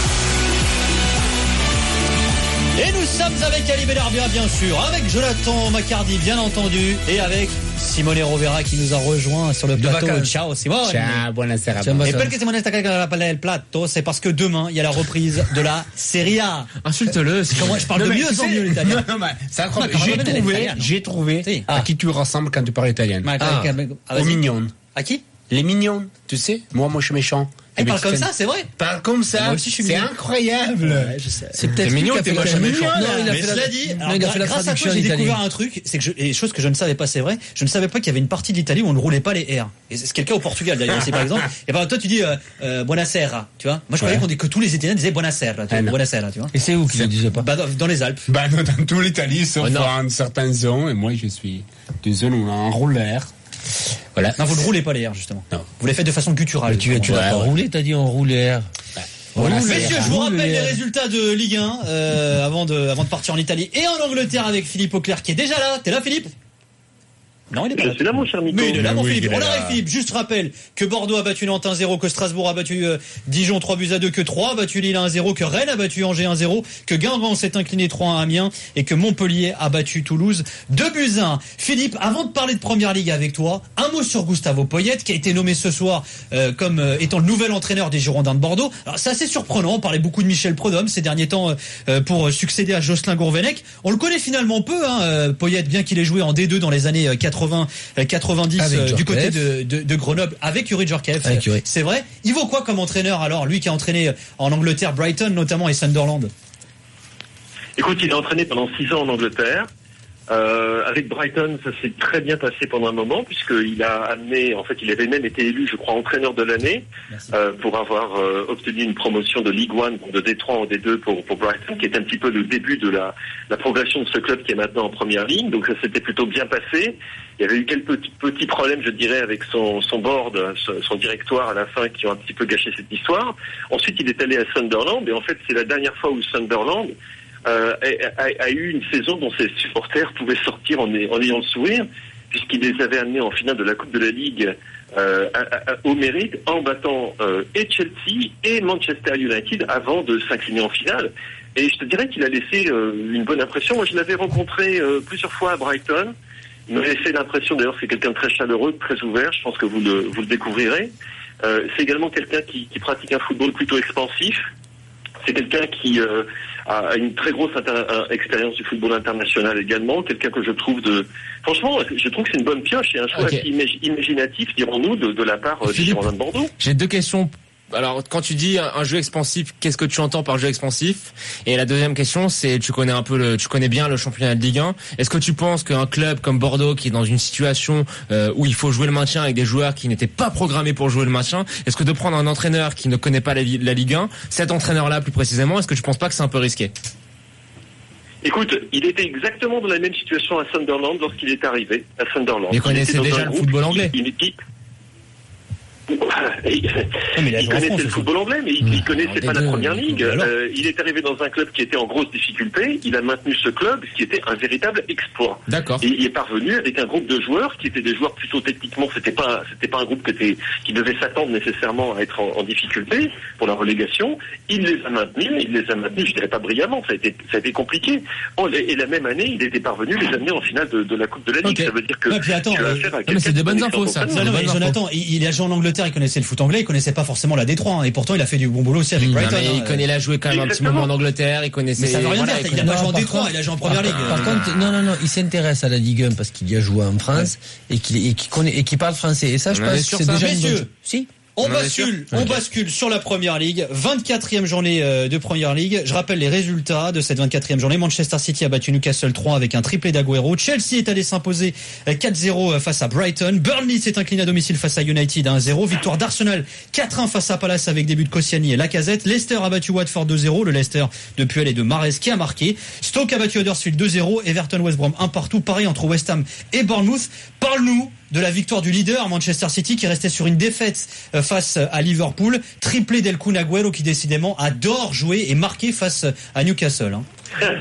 Et nous sommes avec Ali Benarbia bien sûr, avec Jonathan Macardy bien entendu, et avec Simone Rovera qui nous a rejoint sur le plateau. Ciao Simone. Ciao, buonasera. Et pourquoi Simone sta le plateau? C'est parce que demain il y a la reprise de la Serie A. Insulte-le. C'est comment je parle non, de mieux en mieux l'italien. Non, non, mais c'est incroyable. J'ai trouvé, j'ai trouvé si. à qui tu ressembles quand tu parles italien. Ah. Ah, aux mignons. À qui? Les mignons, tu sais. Moi, moi, je suis méchant. Elle parle comme ça, c'est vrai. Parle comme ça. Moi aussi, je suis c'est incroyable. Ouais, je sais. C'est peut-être mignon, t'es moche méchant. Non, il a fait la dit. Alors, il a fait la grâce à toi, j'ai découvert un truc, c'est que je, et des choses que je ne savais pas, c'est vrai. Je ne savais pas qu'il y avait une partie de l'Italie où on ne roulait pas les R. Et c'est ce qui est le cas au Portugal d'ailleurs aussi par exemple. Et ben toi tu dis euh, euh, buonasera, tu vois. Moi je croyais ouais. qu'on dit que tous les Italiens disaient buonasera, tu vois, ah, buonasera, tu vois. Et c'est où qu'ils ne disaient pas? Bah dans, dans les Alpes. Bah non, dans toute l'Italie sauf oh, dans certaines zones. Et moi je suis d'une zone où on a un rouleur. Voilà. Non, vous ne roulez pas les airs, justement. Non. Vous les faites de façon gutturale. Tu, tu l'as pas roulé, t'as dit on roule les airs. Voilà. Messieurs, je vous rappelle les résultats de Ligue un euh, avant de avant de partir en Italie et en Angleterre avec Philippe Auclair qui est déjà là. T'es là, Philippe? Non, il est pas là. Je suis là, mon cher Nico. Mais il est là, mon oui, Philippe. On arrête, Philippe. Juste rappelle que Bordeaux a battu Nantes un zéro, que Strasbourg a battu euh, Dijon trois buts à deux, que Troyes a battu Lille un zéro, que Rennes a battu Angers un zéro, que Guingamp s'est incliné trois un à Amiens et que Montpellier a battu Toulouse deux buts à un. Philippe, avant de parler de Première Ligue avec toi, un mot sur Gustavo Poyet qui a été nommé ce soir euh, comme euh, étant le nouvel entraîneur des Girondins de Bordeaux. Alors c'est assez surprenant. On parlait beaucoup de Michel Prudhomme ces derniers temps euh, pour succéder à Jocelyn Gourvenec. On le connaît finalement peu, hein, euh, Poyet, bien qu'il ait joué en D deux dans les années quatre-vingts. quatre-vingt-dix euh, du côté de, de, de Grenoble avec Yuri Djorkaeff. C'est vrai. Il vaut quoi comme entraîneur alors, lui qui a entraîné en Angleterre Brighton notamment et Sunderland? Écoute, il a entraîné pendant six ans en Angleterre. Euh, avec Brighton, ça s'est très bien passé pendant un moment puisqu'il a amené, en fait, il avait même été élu, je crois, entraîneur de l'année euh, pour avoir euh, obtenu une promotion de Ligue un, de D trois en D deux pour, pour Brighton, qui est un petit peu le début de la, la progression de ce club qui est maintenant en première ligne. Donc ça s'était plutôt bien passé. Il y avait eu quelques petits, petits problèmes, je dirais, avec son, son board, son, son directoire à la fin qui ont un petit peu gâché cette histoire. Ensuite, il est allé à Sunderland et en fait, c'est la dernière fois où Sunderland Euh, a, a, a eu une saison dont ses supporters pouvaient sortir en, en ayant le sourire, puisqu'il les avait amenés en finale de la Coupe de la Ligue euh, à, à, au mérite, en battant euh, et Chelsea et Manchester United avant de s'incliner en finale. Et je te dirais qu'il a laissé euh, une bonne impression. Moi, je l'avais rencontré euh, plusieurs fois à Brighton. Il m'avait fait l'impression, d'ailleurs, c'est quelqu'un de très chaleureux, de très ouvert. Je pense que vous le, vous le découvrirez. Euh, c'est également quelqu'un qui, qui pratique un football plutôt expansif. C'est quelqu'un qui euh, a une très grosse inter- expérience du football international également. Quelqu'un que je trouve de... Franchement, je trouve que c'est une bonne pioche et un choix okay. imag- imaginatif, dirons-nous, de, de la part euh, des Girondins de Bordeaux. J'ai deux questions. Alors, quand tu dis un jeu expansif, qu'est-ce que tu entends par jeu expansif? Et la deuxième question, c'est, tu connais un peu le, tu connais bien le championnat de Ligue un. Est-ce que tu penses qu'un club comme Bordeaux, qui est dans une situation euh, où il faut jouer le maintien avec des joueurs qui n'étaient pas programmés pour jouer le maintien, est-ce que de prendre un entraîneur qui ne connaît pas la, la Ligue un, cet entraîneur-là plus précisément, est-ce que tu penses pas que c'est un peu risqué? Écoute, il était exactement dans la même situation à Sunderland lorsqu'il est arrivé à Sunderland. Mais il connaissait il déjà le football anglais. Une équipe. Il, il, il connaissait France, le football anglais, mais il, il connaissait pas la première ligue. Euh, il est arrivé dans un club qui était en grosse difficulté. Il a maintenu ce club, ce qui était un véritable exploit. D'accord. Et il est parvenu avec un groupe de joueurs qui étaient des joueurs plutôt techniquement. C'était pas, c'était pas un groupe qui était, qui devait s'attendre nécessairement à être en, en difficulté pour la relégation. Il les a maintenus. Il les a maintenus. Je dirais pas brillamment. Ça a été, ça a été compliqué. Oh, et la même année, il était parvenu les amener en finale de, de la Coupe de la Ligue. Okay. Ça veut dire que. Ouais, puis attends, tu as euh, affaire à non, mais c'est des bonnes infos, ça. Non, non, mais Jonathan, il, il a joué en Angleterre. Il connaissait le foot anglais. Il connaissait pas forcément la D trois, hein, et pourtant il a fait du bon boulot aussi avec Brighton. Non, mais il hein, connaît, il a joué quand même Exactement. un petit moment en Angleterre, il connaissait. Mais ça veut rien voilà, dire, il, il a pas joué en D trois, il a joué en Première Ligue. Par contre, non, non, non, il s'intéresse à la Ligue un parce qu'il y a joué en France ouais. et qu'il et qu'il connaît et qu'il parle français. Et ça, je pense que c'est déjà une bonne... Si. On bascule, on bascule sur la Première Ligue, vingt-quatrième journée de Première Ligue. Je rappelle les résultats de cette vingt-quatrième journée. Manchester City a battu Newcastle trois avec un triplé d'Aguero. Chelsea est allé s'imposer quatre zéro face à Brighton. Burnley s'est incliné à domicile face à United à un zéro. Victoire d'Arsenal quatre un face à Palace avec des buts de Koscielny et Lacazette. Leicester a battu Watford deux zéro. Le Leicester de Puel et de Mahrez qui a marqué. Stoke a battu Huddersfield deux zéro. Everton West Brom un partout. Pareil entre West Ham et Bournemouth. Parle-nous de la victoire du leader Manchester City qui restait sur une défaite face à Liverpool, triplé d'El Kun Agüero qui décidément adore jouer et marquer face à Newcastle. Hein.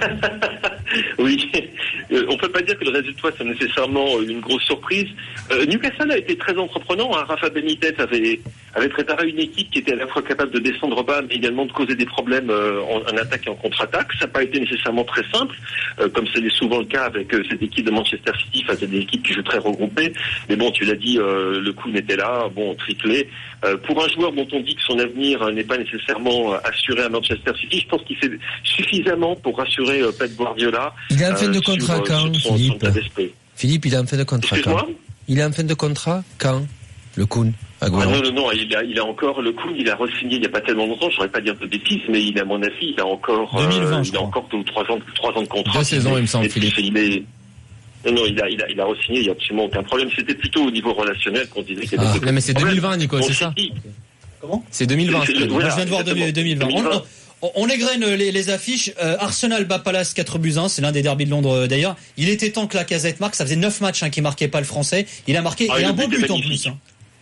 Oui, euh, on peut pas dire que le résultat c'est nécessairement une grosse surprise. Euh, Newcastle a été très entreprenant. Hein. Rafa Benitez avait avait préparé une équipe qui était à la fois capable de descendre bas, mais également de causer des problèmes euh, en, en attaque et en contre-attaque. Ça n'a pas été nécessairement très simple, euh, comme c'est souvent le cas avec euh, cette équipe de Manchester City face à des équipes qui jouent très regroupées. Mais bon, tu l'as dit, euh, le coup n'était là. Bon, triplé. Euh, pour un joueur dont on dit que son avenir euh, n'est pas nécessairement euh, assuré à Manchester City, je pense qu'il fait suffisamment pour rassurer euh, Pep Guardiola. Il est en fin de contrat euh, quand, son, Philippe son Philippe, il est en fin de contrat quand Il est en fin de contrat quand Le Kun Agüero. Ah non, non, non, il a, il a encore le Kun, il a re-signé il n'y a pas tellement longtemps, je ne saurais pas dire de bêtises, mais il, à mon avis, il a encore, deux mille vingt, euh, il a encore deux ou trois ans, trois ans de contrat. Deux saisons, il me semble, Philippe. Il est, non, non, il a, il a, il a re-signé, il n'y a absolument aucun problème. C'était plutôt au niveau relationnel qu'on disait qu'il y avait ah, non, mais c'est deux mille vingt, Nico, c'est ça? Comment? C'est deux mille vingt. Voilà, je viens de voir deux mille vingt. On, on égrène les, les affiches. Euh, Arsenal bat Palace quatre buts à un, c'est l'un des derbys de Londres euh, d'ailleurs. Il était temps que Lacazette marque, ça faisait neuf matchs hein, qu'il marquait pas le Français. Il a marqué ah, et un bon but en plus. Hein.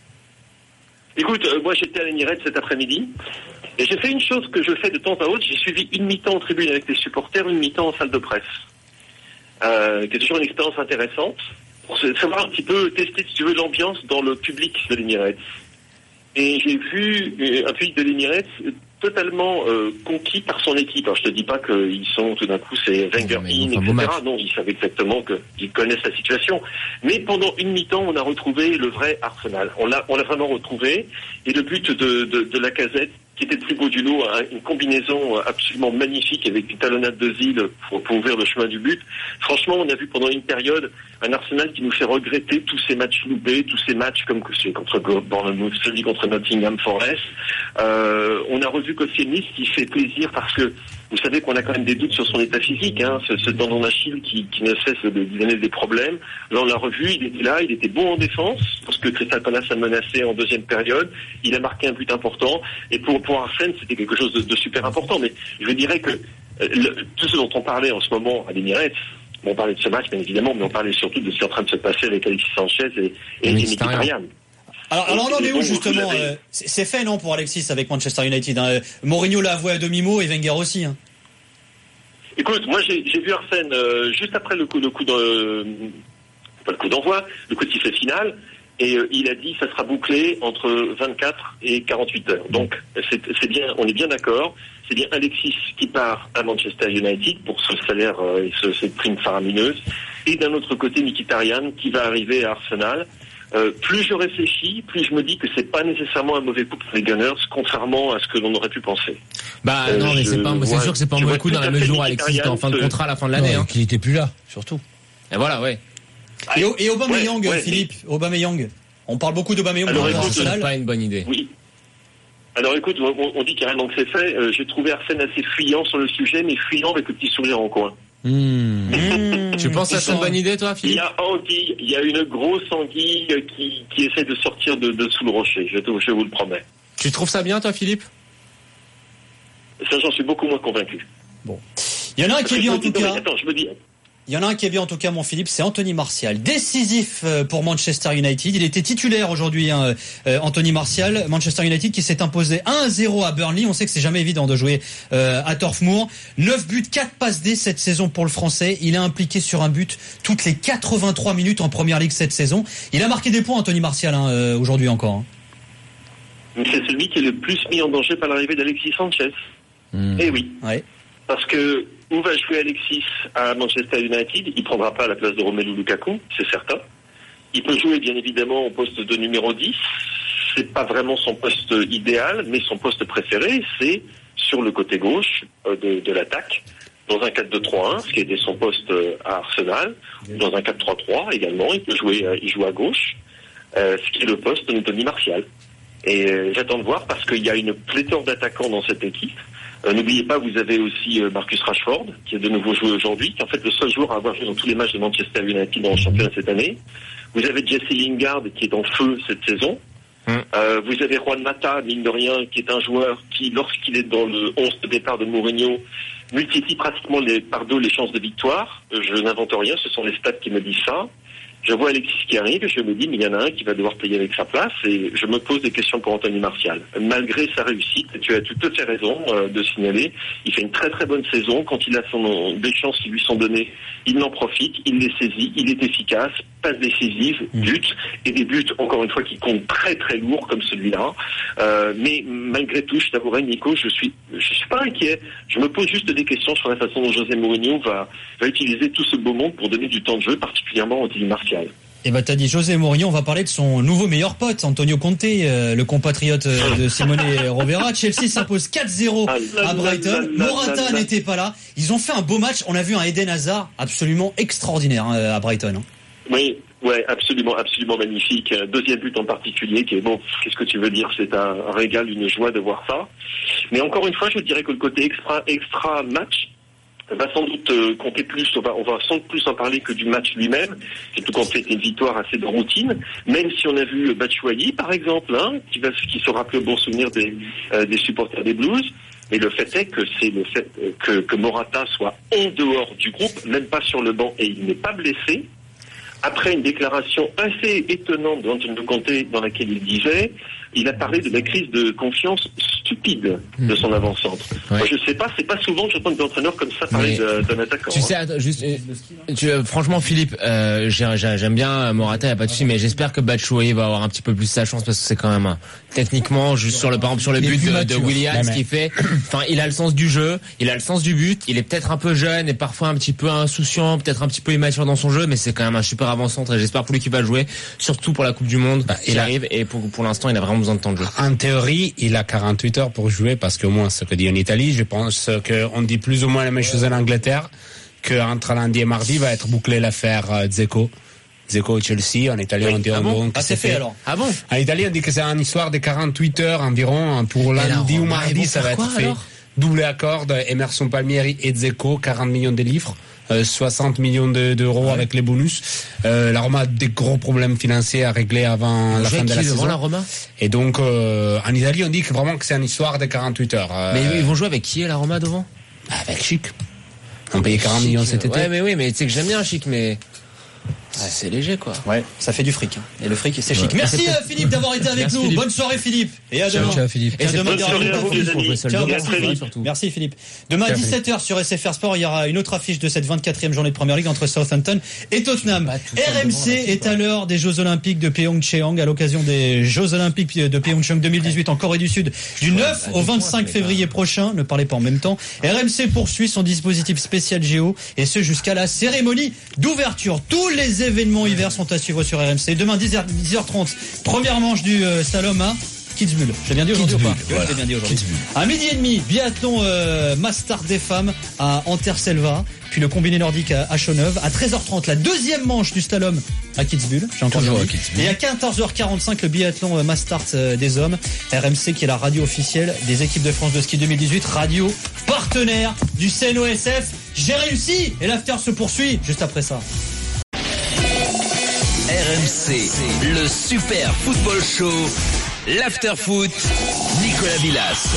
Écoute, euh, moi j'étais à l'Emirates cet après-midi et j'ai fait une chose que je fais de temps à autre. J'ai suivi une mi-temps en tribune avec les supporters, une mi-temps en salle de presse. Euh, qui est toujours une expérience intéressante pour savoir un petit peu tester, si tu veux, l'ambiance dans le public de l'Emirates. Et j'ai vu un public de l'Emirates totalement euh, conquis par son équipe. Alors je te dis pas qu'ils sont tout d'un coup c'est Wenger in, et cetera. Non, ils savent exactement qu'ils connaissent la situation. Mais pendant une mi-temps, on a retrouvé le vrai Arsenal. On l'a, on l'a vraiment retrouvé. Et le but de, de, de Lacazette, qui était le plus beau du lot, hein, une combinaison absolument magnifique avec une talonnade de Zil pour, pour ouvrir le chemin du but. Franchement, on a vu pendant une période un Arsenal qui nous fait regretter tous ces matchs loupés, tous ces matchs comme celui contre Bournemouth, celui contre Nottingham Forest. Euh, on a revu Koscielny qui fait plaisir parce que vous savez qu'on a quand même des doutes sur son état physique, hein, ce, ce tendon d'Achille qui, qui ne cesse de lui donner des problèmes. Là, on l'a revu, il était là, il était bon en défense, parce que Crystal Palace a menacé en deuxième période. Il a marqué un but important, et pour, pour Arsène, c'était quelque chose de, de super important. Mais je dirais que euh, le, tout ce dont on parlait en ce moment à l'Emirates, on parlait de ce match, bien évidemment, mais on parlait surtout de ce qui est en train de se passer avec Alexis Sanchez et, et Mkhitaryan. Alors, alors on en est où justement euh, c'est fait non pour Alexis avec Manchester United hein. Mourinho l'a avoué à demi-mot et Wenger aussi hein. Écoute, moi j'ai, j'ai vu Arsène euh, juste après le coup, le coup de, euh, pas le coup d'envoi, le coup de sifflet final, et euh, il a dit ça sera bouclé entre vingt-quatre et quarante-huit heures. Donc c'est, c'est bien, on est bien d'accord. C'est bien Alexis qui part à Manchester United pour ce salaire euh, et ce, cette prime faramineuse, et d'un autre côté Mkhitaryan qui va arriver à Arsenal. Euh, plus je réfléchis, plus je me dis que c'est pas nécessairement un mauvais coup pour les Gunners, contrairement à ce que l'on aurait pu penser. Bah euh, non, mais je, c'est pas, c'est ouais, sûr que c'est pas un mauvais coup dans la mesure où Alexis est en fin de contrat à la fin de l'année, non, hein. Qu'il était plus là, surtout. Et voilà, ouais. Et, et Aubameyang, ouais, ouais, Philippe, mais... Aubameyang. On parle beaucoup d'Aubameyang. Alors, écoute, c'est pas une bonne idée. Oui. Alors écoute, on, on dit carrément que c'est fait. Euh, j'ai trouvé Arsène assez fuyant sur le sujet, mais fuyant avec le petit sourire en coin. Mmh. Mmh. Tu penses que c'est une bonne idée, toi, Philippe? Il y a anguille, il y a une grosse anguille qui, qui essaie de sortir de, de sous le rocher, je, te, je vous le promets. Tu trouves ça bien, toi, Philippe? Ça, j'en suis beaucoup moins convaincu. Bon. Il y en a un qui est bien, en tout cas. Attends, je me dis... Il y en a un qui est bien en tout cas, mon Philippe, c'est Anthony Martial. Décisif pour Manchester United. Il était titulaire aujourd'hui, hein, euh, Anthony Martial. Manchester United qui s'est imposé un à zéro à Burnley. On sait que c'est jamais évident de jouer euh, à Turf Moor. neuf buts, quatre passes D cette saison pour le Français. Il est impliqué sur un but toutes les quatre-vingt-trois minutes en Première Ligue cette saison. Il a marqué des points, Anthony Martial, hein, euh, aujourd'hui encore. Hein. C'est celui qui est le plus mis en danger par l'arrivée d'Alexis Sanchez. Mmh. Eh oui. Ouais. Parce que où va jouer Alexis à Manchester United? Il prendra pas la place de Romelu Lukaku, c'est certain. Il peut jouer bien évidemment au poste de numéro dix. C'est pas vraiment son poste idéal, mais son poste préféré, c'est sur le côté gauche de, de l'attaque, dans un quatre deux trois un, ce qui était son poste à Arsenal, dans un quatre trois trois également. Il peut jouer, il joue à gauche, euh, ce qui est le poste d'Anthony Martial. Et euh, j'attends de voir parce qu'il y a une pléthore d'attaquants dans cette équipe. Euh, n'oubliez pas, vous avez aussi euh, Marcus Rashford, qui a de nouveau joué aujourd'hui, qui est en fait le seul joueur à avoir joué dans tous les matchs de Manchester United dans le championnat cette année. Vous avez Jesse Lingard, qui est en feu cette saison. Mmh. Euh, vous avez Juan Mata, mine de rien, qui est un joueur qui, lorsqu'il est dans le onze de départ de Mourinho, multiplie pratiquement les, par deux les chances de victoire. Euh, je n'invente rien, ce sont les stats qui me disent ça. Je vois Alexis qui arrive et je me dis, mais il y en a un qui va devoir payer avec sa place, et je me pose des questions pour Anthony Martial. Malgré sa réussite, tu as tout à fait raison euh, de signaler, il fait une très très bonne saison. Quand il a son, des chances qui lui sont données, il en profite, il les saisit, il est efficace, passe décisive, but, et des buts, encore une fois, qui comptent très très lourd comme celui-là. Euh, mais malgré tout, je t'avouerai, Nico, je suis, je suis pas inquiet. Je me pose juste des questions sur la façon dont José Mourinho va, va utiliser tout ce beau monde pour donner du temps de jeu, particulièrement à Anthony Martial. Et bah t'as dit José Mourinho, on va parler de son nouveau meilleur pote, Antonio Conte, euh, le compatriote euh, de Simone Rovera. Chelsea s'impose quatre zéro à Brighton. Morata n'était pas là. Ils ont fait un beau match. On a vu un Eden Hazard absolument extraordinaire hein, à Brighton. Hein. Oui, ouais, absolument, absolument magnifique. Deuxième but en particulier, qui est bon. Qu'est-ce que tu veux dire? C'est un régal, une joie de voir ça. Mais encore une fois, je dirais que le côté extra, extra match va sans doute euh, compter plus, on va, on va sans doute plus en parler que du match lui-même, qui tout compte fait une victoire assez de routine, même si on a vu Batshuayi, par exemple, hein, qui va qui se rappelle au bon souvenir des, euh, des supporters des Blues. Mais le fait est que c'est le fait que, que Morata soit en dehors du groupe, même pas sur le banc, et il n'est pas blessé. Après une déclaration assez étonnante d'Antonio Conte dans laquelle il disait, il a parlé de la crise de confiance stupide de son avant-centre. Ouais. Moi, je sais pas, c'est pas souvent que j'entends des entraîneurs comme ça parler de, d'un attaquant. Tu sais, attends, juste, tu, franchement, Philippe, euh, j'ai, j'aime bien Morata, y a pas de souci, mais j'espère que Batshuayi va avoir un petit peu plus sa chance parce que c'est quand même un, techniquement, juste sur le, par exemple, sur le but de, de Willian, ce qu'il fait, enfin, il a le sens du jeu, il a le sens du but, il est peut-être un peu jeune et parfois un petit peu insouciant, peut-être un petit peu immature dans son jeu, mais c'est quand même un super avant-centre et j'espère pour lui qu'il va jouer, surtout pour la Coupe du Monde. Bah, il arrive et pour, pour l'instant, il a vraiment besoin de temps de jeu. En théorie, il a quarante-huit heures pour jouer parce qu'au moins, ce que dit en Italie, je pense qu'on dit plus ou moins la même chose en Angleterre, qu'entre lundi et mardi va être bouclée l'affaire euh, Dzeko. Dzeko Chelsea, en Italie, oui. on dit ah en bon bon, ah, c'est fait, fait alors. Ah bon? En Italie, on dit que c'est une histoire de quarante-huit heures environ, pour lundi ou mardi, ça va être fait. Alors double accord, Emerson Palmieri et Dzeko, quarante millions de livres. Euh, soixante millions de, d'euros ouais. avec les bonus. Euh, la Roma a des gros problèmes financiers à régler avant la fin de la saison. La Roma et donc, euh, en Italie, on dit que vraiment que c'est une histoire de quarante-huit heures. Euh, mais ils vont jouer avec qui, la Roma, devant? Avec Chic. On payait quarante millions cet été. Ouais, mais oui, mais tu sais que j'aime bien Chic, mais... Ouais, c'est léger quoi. Ouais, ça fait du fric. Hein. Et le fric, c'est chic. Ouais. Merci euh, Philippe d'avoir été avec Merci, nous. Philippe. Bonne soirée Philippe. Et à demain. Ciao Philippe. Et à demain. Merci, Merci Philippe. Demain à dix-sept heures sur S F R Sport, il y aura une autre affiche de cette vingt-quatrième journée de Premier League entre Southampton et Tottenham. Bah, R M C est à l'heure des Jeux Olympiques de Pyeongchang à l'occasion des Jeux Olympiques de Pyeongchang deux mille dix-huit en Corée du Sud du neuf au vingt-cinq février prochain. Ne parlez pas en même temps. R M C poursuit son dispositif spécial Géo et ce jusqu'à la cérémonie d'ouverture. Tous les événements hiver sont à suivre sur R M C. Demain dix heures trente, première manche du euh, slalom à Kitzbühel. J'ai bien dit aujourd'hui ou pas? Voilà. J'ai bien dit aujourd'hui. À midi et demi, biathlon euh, Mastart des femmes à Anterselva, puis le combiné nordique à Chauveneuve. À treize heures trente, la deuxième manche du slalom à Kitzbühel. J'ai encore dit. Et à quatorze heures quarante-cinq, le biathlon euh, Mastart euh, des hommes. R M C qui est la radio officielle des équipes de France de ski deux mille dix-huit, radio partenaire du C N O S F. J'ai réussi et l'after se poursuit juste après ça. R M C, le super football show, l'after foot, Nicolas Villas.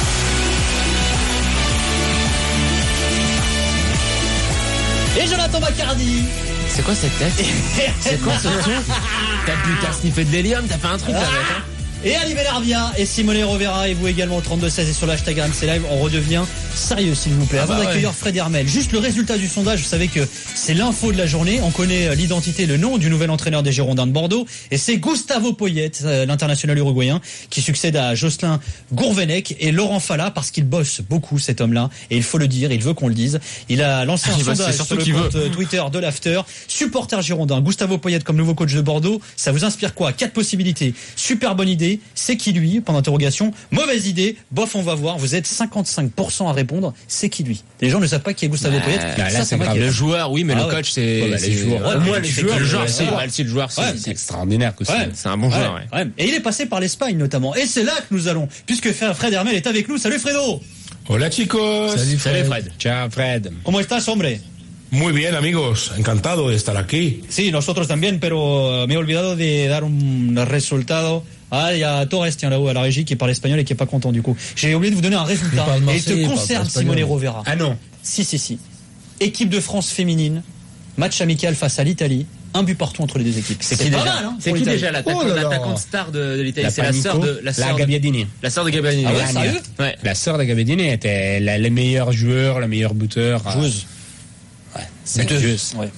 Et Jonathan Bacardi. C'est quoi cette tête? C'est quoi ce truc? T'as pu t'as sniffé de l'hélium, t'as fait un truc là, mec, hein? Et Ali Benarbia et Simone Rovera et vous également au trente-deux seize et sur l'hashtag R M C Live. On redevient sérieux s'il vous plaît. Avant ah bah d'accueillir ouais. Fred Hermel, juste le résultat du sondage, vous savez que c'est l'info de la journée. On connaît l'identité, le nom du nouvel entraîneur des Girondins de Bordeaux et c'est Gustavo Poyet, l'international uruguayen, qui succède à Jocelyn Gourvenec et Laurent Falla parce qu'il bosse beaucoup cet homme-là et il faut le dire, il veut qu'on le dise. Il a lancé un ah, sondage sur le compte veut. Twitter de l'After. Supporter Girondin, Gustavo Poyet comme nouveau coach de Bordeaux, ça vous inspire quoi? Quatre possibilités. Super bonne idée. C'est qui lui? Point d'interrogation. Mauvaise idée. Bof, on va voir. Vous êtes cinquante-cinq pour cent à répondre. C'est qui lui? Les gens ne savent pas qui est Gustavo bah, Poyet. Là, ça, c'est grave. Le joueur, oui, mais ah, le coach, c'est, ouais, bah, les joueurs. Ouais, moi, les joueurs, le joueur, c'est, ouais, c'est le joueur, c'est, ouais, c'est extraordinaire que ouais. c'est un bon joueur, ouais. Ouais. Et il est passé par l'Espagne, notamment. Et c'est là que nous allons, puisque Fred Hermel est avec nous. Salut, Fredo. Hola, chicos. Salut, Fred. Salut, Fred. Ciao, Fred. ¿Cómo estás, hombre? Muy bien, amigos. Encantado de estar aquí. Sí, nosotros también, pero me he olvidado de dar un resultado. Ah, il y a Torres, tiens, là-haut, à la régie, qui parle espagnol et qui est pas content, du coup. J'ai oublié de vous donner un résultat. Et il te concerne, Simone Rovera. Ah non. Si, si, si. Équipe de France féminine. Match amical face à l'Italie. Un but partout entre les deux équipes. C'est, c'est qui pas déjà, mal, hein, c'est qui déjà l'attaquante, oh l'attaquante star de, de l'Italie? La c'est Panico, la sœur de, la sœur la Gabbiadini. La sœur de Gabbiadini. Ah ouais, sérieux? Ouais. La sœur de Gabbiadini était la, la meilleure joueur, la meilleure buteur. Joueuse. Ouais. C'est juste. Ouais.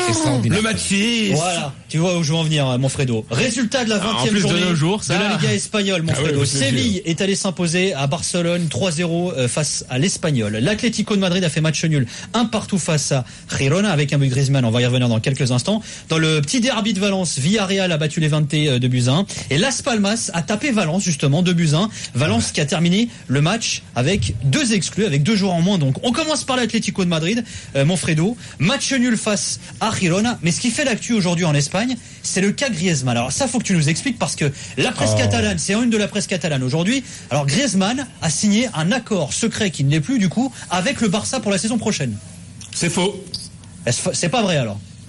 Le match six. Voilà. Tu vois où je veux en venir, mon Fredo. Résultat de la vingtième journée de, nos jours, ça. de la Liga espagnole, mon ah Fredo. Ouais, Séville est allé s'imposer à Barcelone trois zéro face à l'Espagnol. L'Atlético de Madrid a fait match nul un partout face à Girona avec un but Griezmann. On va y revenir dans quelques instants. Dans le petit derby de Valence, Villarreal a battu les Levante de buts à un. Et Las Palmas a tapé Valence, justement, de buts à un. Valence qui a terminé le match avec deux exclus, avec deux joueurs en moins. Donc, on commence par l'Atlético de Madrid, euh, mon Fredo. Match nul face à Girona. Mais ce qui fait l'actu aujourd'hui en Espagne, c'est le cas Griezmann. Alors ça, faut que tu nous expliques parce que la presse oh. catalane, c'est en une de la presse catalane aujourd'hui. Alors Griezmann a signé un accord secret qui ne l'est plus du coup avec le Barça pour la saison prochaine. C'est faux. C'est pas vrai alors?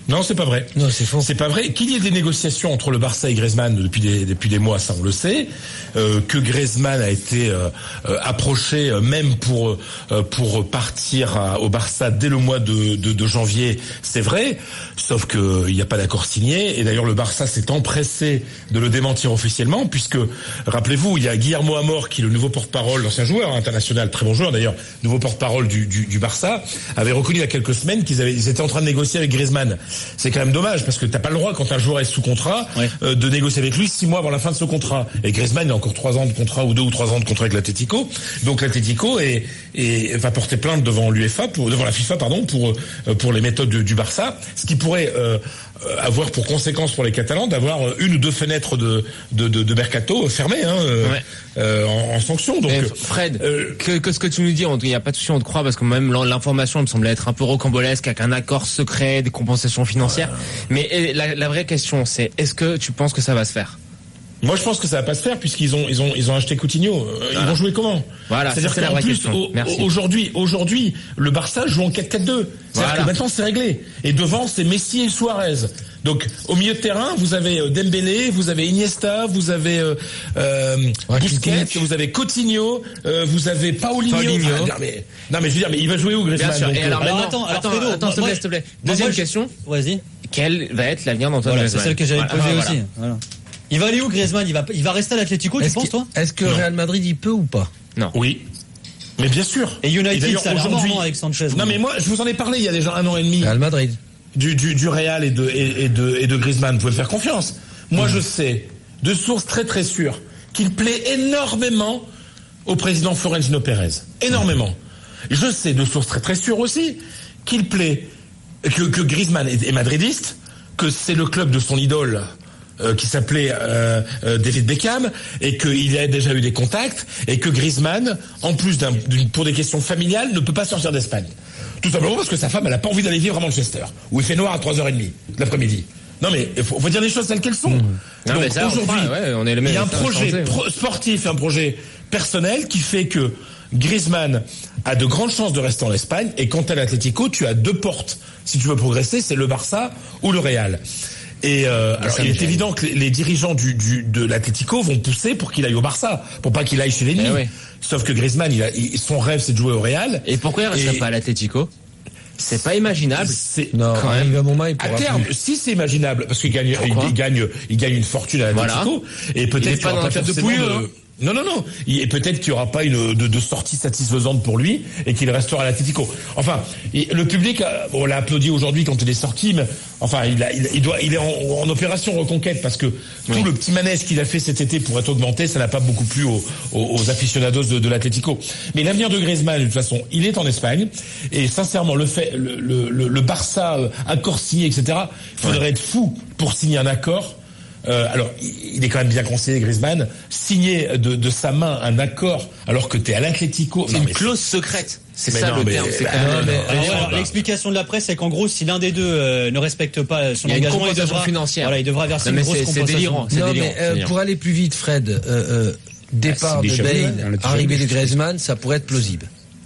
Non, c'est pas vrai. Non, c'est faux. C'est pas vrai. Qu'il y ait des négociations entre le Barça et Griezmann depuis des, depuis des mois, ça on le sait. Euh, que Griezmann a été euh, euh, approché euh, même pour euh, pour partir à, au Barça dès le mois de, de, de janvier, c'est vrai. Sauf que il n'y a pas d'accord signé. Et d'ailleurs, le Barça s'est empressé de le démentir officiellement, puisque rappelez-vous, il y a Guillermo Amor, qui est le nouveau porte-parole, l'ancien joueur international, très bon joueur d'ailleurs, nouveau porte-parole du, du, du Barça, avait reconnu il y a quelques semaines qu'ils avaient, ils étaient en train de négocier avec Griezmann. C'est quand même dommage parce que t'as pas le droit quand un joueur est sous contrat ouais. euh, de négocier avec lui six mois avant la fin de ce contrat. Et Griezmann il a encore trois ans de contrat ou deux ou trois ans de contrat avec l'Atlético. Donc l'Atlético est, est, va porter plainte devant l'UEFA, pour, devant la FIFA pardon, pour euh, pour les méthodes du, du Barça, ce qui pourrait euh, avoir pour conséquence pour les Catalans d'avoir une ou deux fenêtres de de, de, de mercato fermées hein, euh, ouais. euh, en, en sanction. Donc mais Fred, euh, que, que ce que tu nous dis, il n'y a pas de souci, on te croit parce que même l'information me semblait être un peu rocambolesque avec un accord secret, des compensations financières. Mais la, la vraie question, c'est est-ce que tu penses que ça va se faire? Moi, je pense que ça va pas se faire puisqu'ils ont ils ont ils ont acheté Coutinho. Ils voilà. vont jouer comment? Voilà. C'est-à-dire qu'en plus au, aujourd'hui aujourd'hui le Barça joue en quatre quatre deux. C'est-à-dire voilà. que maintenant c'est réglé. Et devant c'est Messi et Suarez. Donc au milieu de terrain vous avez Dembélé, vous avez Iniesta, vous avez euh, euh, Busquets, vous avez Coutinho, euh, vous avez Paulinho. Paulinho. Ah, mais, non mais je veux dire mais il va jouer où Griezmann? Bien sûr. Donc, et alors, euh, alors attends attends Fredo, attends s'il te plaît s'il te plaît. Deuxième question. Vas-y. Quel va être l'avenir d'Antoine voilà, Griezmann? C'est celle que j'avais posée voilà. aussi. Voilà. Il va aller où Griezmann? Il va, il va rester à l'Atlético, tu penses toi? Est-ce que non. Real Madrid il peut ou pas? Non. Oui. Mais bien sûr. Et United, et ça aujourd'hui avec Sanchez. Non mais moi, je vous en ai parlé il y a déjà un an et demi. Real Madrid. Du, du, du Real et de, et, et de, et de Griezmann. Vous pouvez me faire confiance. Moi, mmh. je sais, de sources très très sûres, qu'il plaît énormément au président Florentino Pérez. Énormément. Je sais, de sources très très sûres aussi, qu'il plaît, que, que Griezmann est, est madridiste, que c'est le club de son idole, Euh, qui s'appelait euh, euh, David Beckham, et qu'il a déjà eu des contacts, et que Griezmann, en plus d'un, d'une, pour des questions familiales, ne peut pas sortir d'Espagne. Tout simplement parce que sa femme, elle a pas envie d'aller vivre à Manchester, où il fait noir à trois heures trente de l'après-midi. Non mais il faut, faut dire les choses telles qu'elles sont. Mmh. Non, donc ça, aujourd'hui, enfin, ouais, on est le même, il y a un projet pro- sportif, un projet personnel qui fait que Griezmann a de grandes chances de rester en Espagne, et quant à l'Atlético, tu as deux portes. Si tu veux progresser, c'est le Barça ou le Real. Et euh, alors, il est évident que les, les dirigeants du, du de l'Atlético vont pousser pour qu'il aille au Barça, pour pas qu'il aille chez l'ennemi. Eh oui. Sauf que Griezmann, il a, il, son rêve, c'est de jouer au Real. Et pourquoi il resterait pas à l'Atlético? C'est pas imaginable. C'est non, quand même. À, moment, il à terme, plus. Si c'est imaginable, parce qu'il gagne, il, il gagne, il gagne une fortune à l'Atlético, voilà. Et peut-être qu'il n'y aura pas forcément de. Non, non, non. Et peut-être qu'il n'y aura pas une de, de sortie satisfaisante pour lui et qu'il restera à l'Atlético. Enfin, le public, on l'a applaudi aujourd'hui quand il est sorti, mais enfin, il, a, il, il doit, il est en, en opération reconquête parce que oui. tout le petit manège qu'il a fait cet été pour être augmenté, ça n'a pas beaucoup plu aux, aux, aux aficionados de, de l'Atlético. Mais l'avenir de Griezmann, de toute façon, il est en Espagne et sincèrement, le fait, le, le, le, le Barça, accord signé, et cetera. Il faudrait ouais. être fou pour signer un accord. Euh, alors, il est quand même bien conseillé, Griezmann, signer de, de sa main un accord alors que t'es à l'Atlético. C'est non, une clause secrète. C'est ça non, le mais, terme. C'est bah, non, non, mais, alors, alors, alors, l'explication de la presse, c'est qu'en gros, si l'un des deux euh, ne respecte pas son il engagement, il devra, financière. Voilà, il devra verser non, une grosse c'est, compensation. C'est délirant. C'est non, délirant, mais c'est euh, délirant. pour aller plus vite, Fred, euh, euh, départ ah, de Bale, arrivée de Griezmann, ça pourrait être plausible.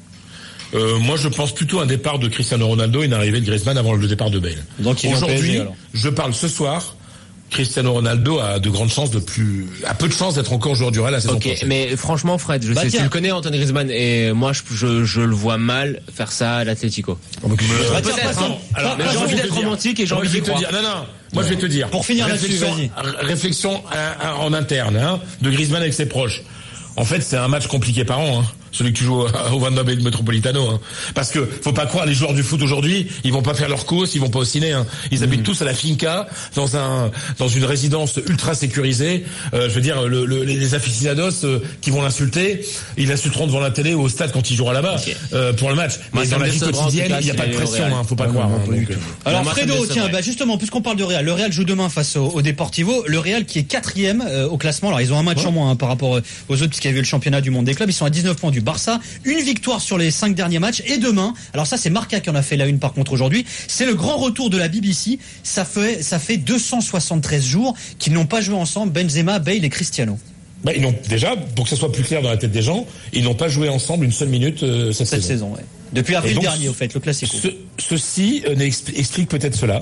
Euh, moi, je pense plutôt un départ de Cristiano Ronaldo et une arrivée de Griezmann avant le départ de Bale. Donc, aujourd'hui, je parle ce soir. Cristiano Ronaldo a de grandes chances de plus, a peu de chances d'être encore joueur du Real la saison okay, prochaine. Mais franchement, Fred, je bah sais, tiens. tu le connais, Antoine Griezmann, et moi, je, je, je le vois mal faire ça à l'Atlético. Oh, bah, bah, peut-être, hein. Alors, mais j'ai envie d'être romantique et j'ai envie de te dire. Non, non. Moi, ouais. je vais te dire. Pour finir réflexion, là-dessus, vas-y. Réflexion à, à, en interne, hein, de Griezmann avec ses proches. En fait, c'est un match compliqué par an, hein. Celui que tu joues au Wanda Metropolitano, hein. Parce que faut pas croire, les joueurs du foot aujourd'hui, ils vont pas faire leur course, ils vont pas au ciné, hein. Ils mmh. habitent tous à la finca, dans un dans une résidence ultra sécurisée. Euh, je veux dire, le, le, les aficionados euh, qui vont l'insulter, ils l'insulteront devant la télé ou au stade quand il jouera là-bas okay. euh, pour le match. Mais dans la vie quotidienne, il y a pas de pression, hein. Faut pas croire. Hein, donc, euh... Alors Fredo, tiens, bah justement, puisqu'on parle du Real, le Real joue demain face au, au Deportivo. Le Real qui est quatrième euh, au classement. Alors ils ont un match ouais. en moins hein, par rapport aux autres puisqu'il y avait le championnat du monde des clubs. Ils sont à dix-neuf points du Barça. Une victoire sur les cinq derniers matchs. Et demain, alors ça c'est Marca qui en a fait la une par contre aujourd'hui, c'est le grand retour de la B B C. Ça fait, ça fait deux cent soixante-treize jours qu'ils n'ont pas joué ensemble, Benzema, Bale et Cristiano. Bah, ils n'ont, déjà, pour que ça soit plus clair dans la tête des gens, ils n'ont pas joué ensemble une seule minute euh, cette, cette saison. saison ouais. Depuis avril donc, dernier, au fait, le Classico. Ce, ceci euh, explique peut-être cela.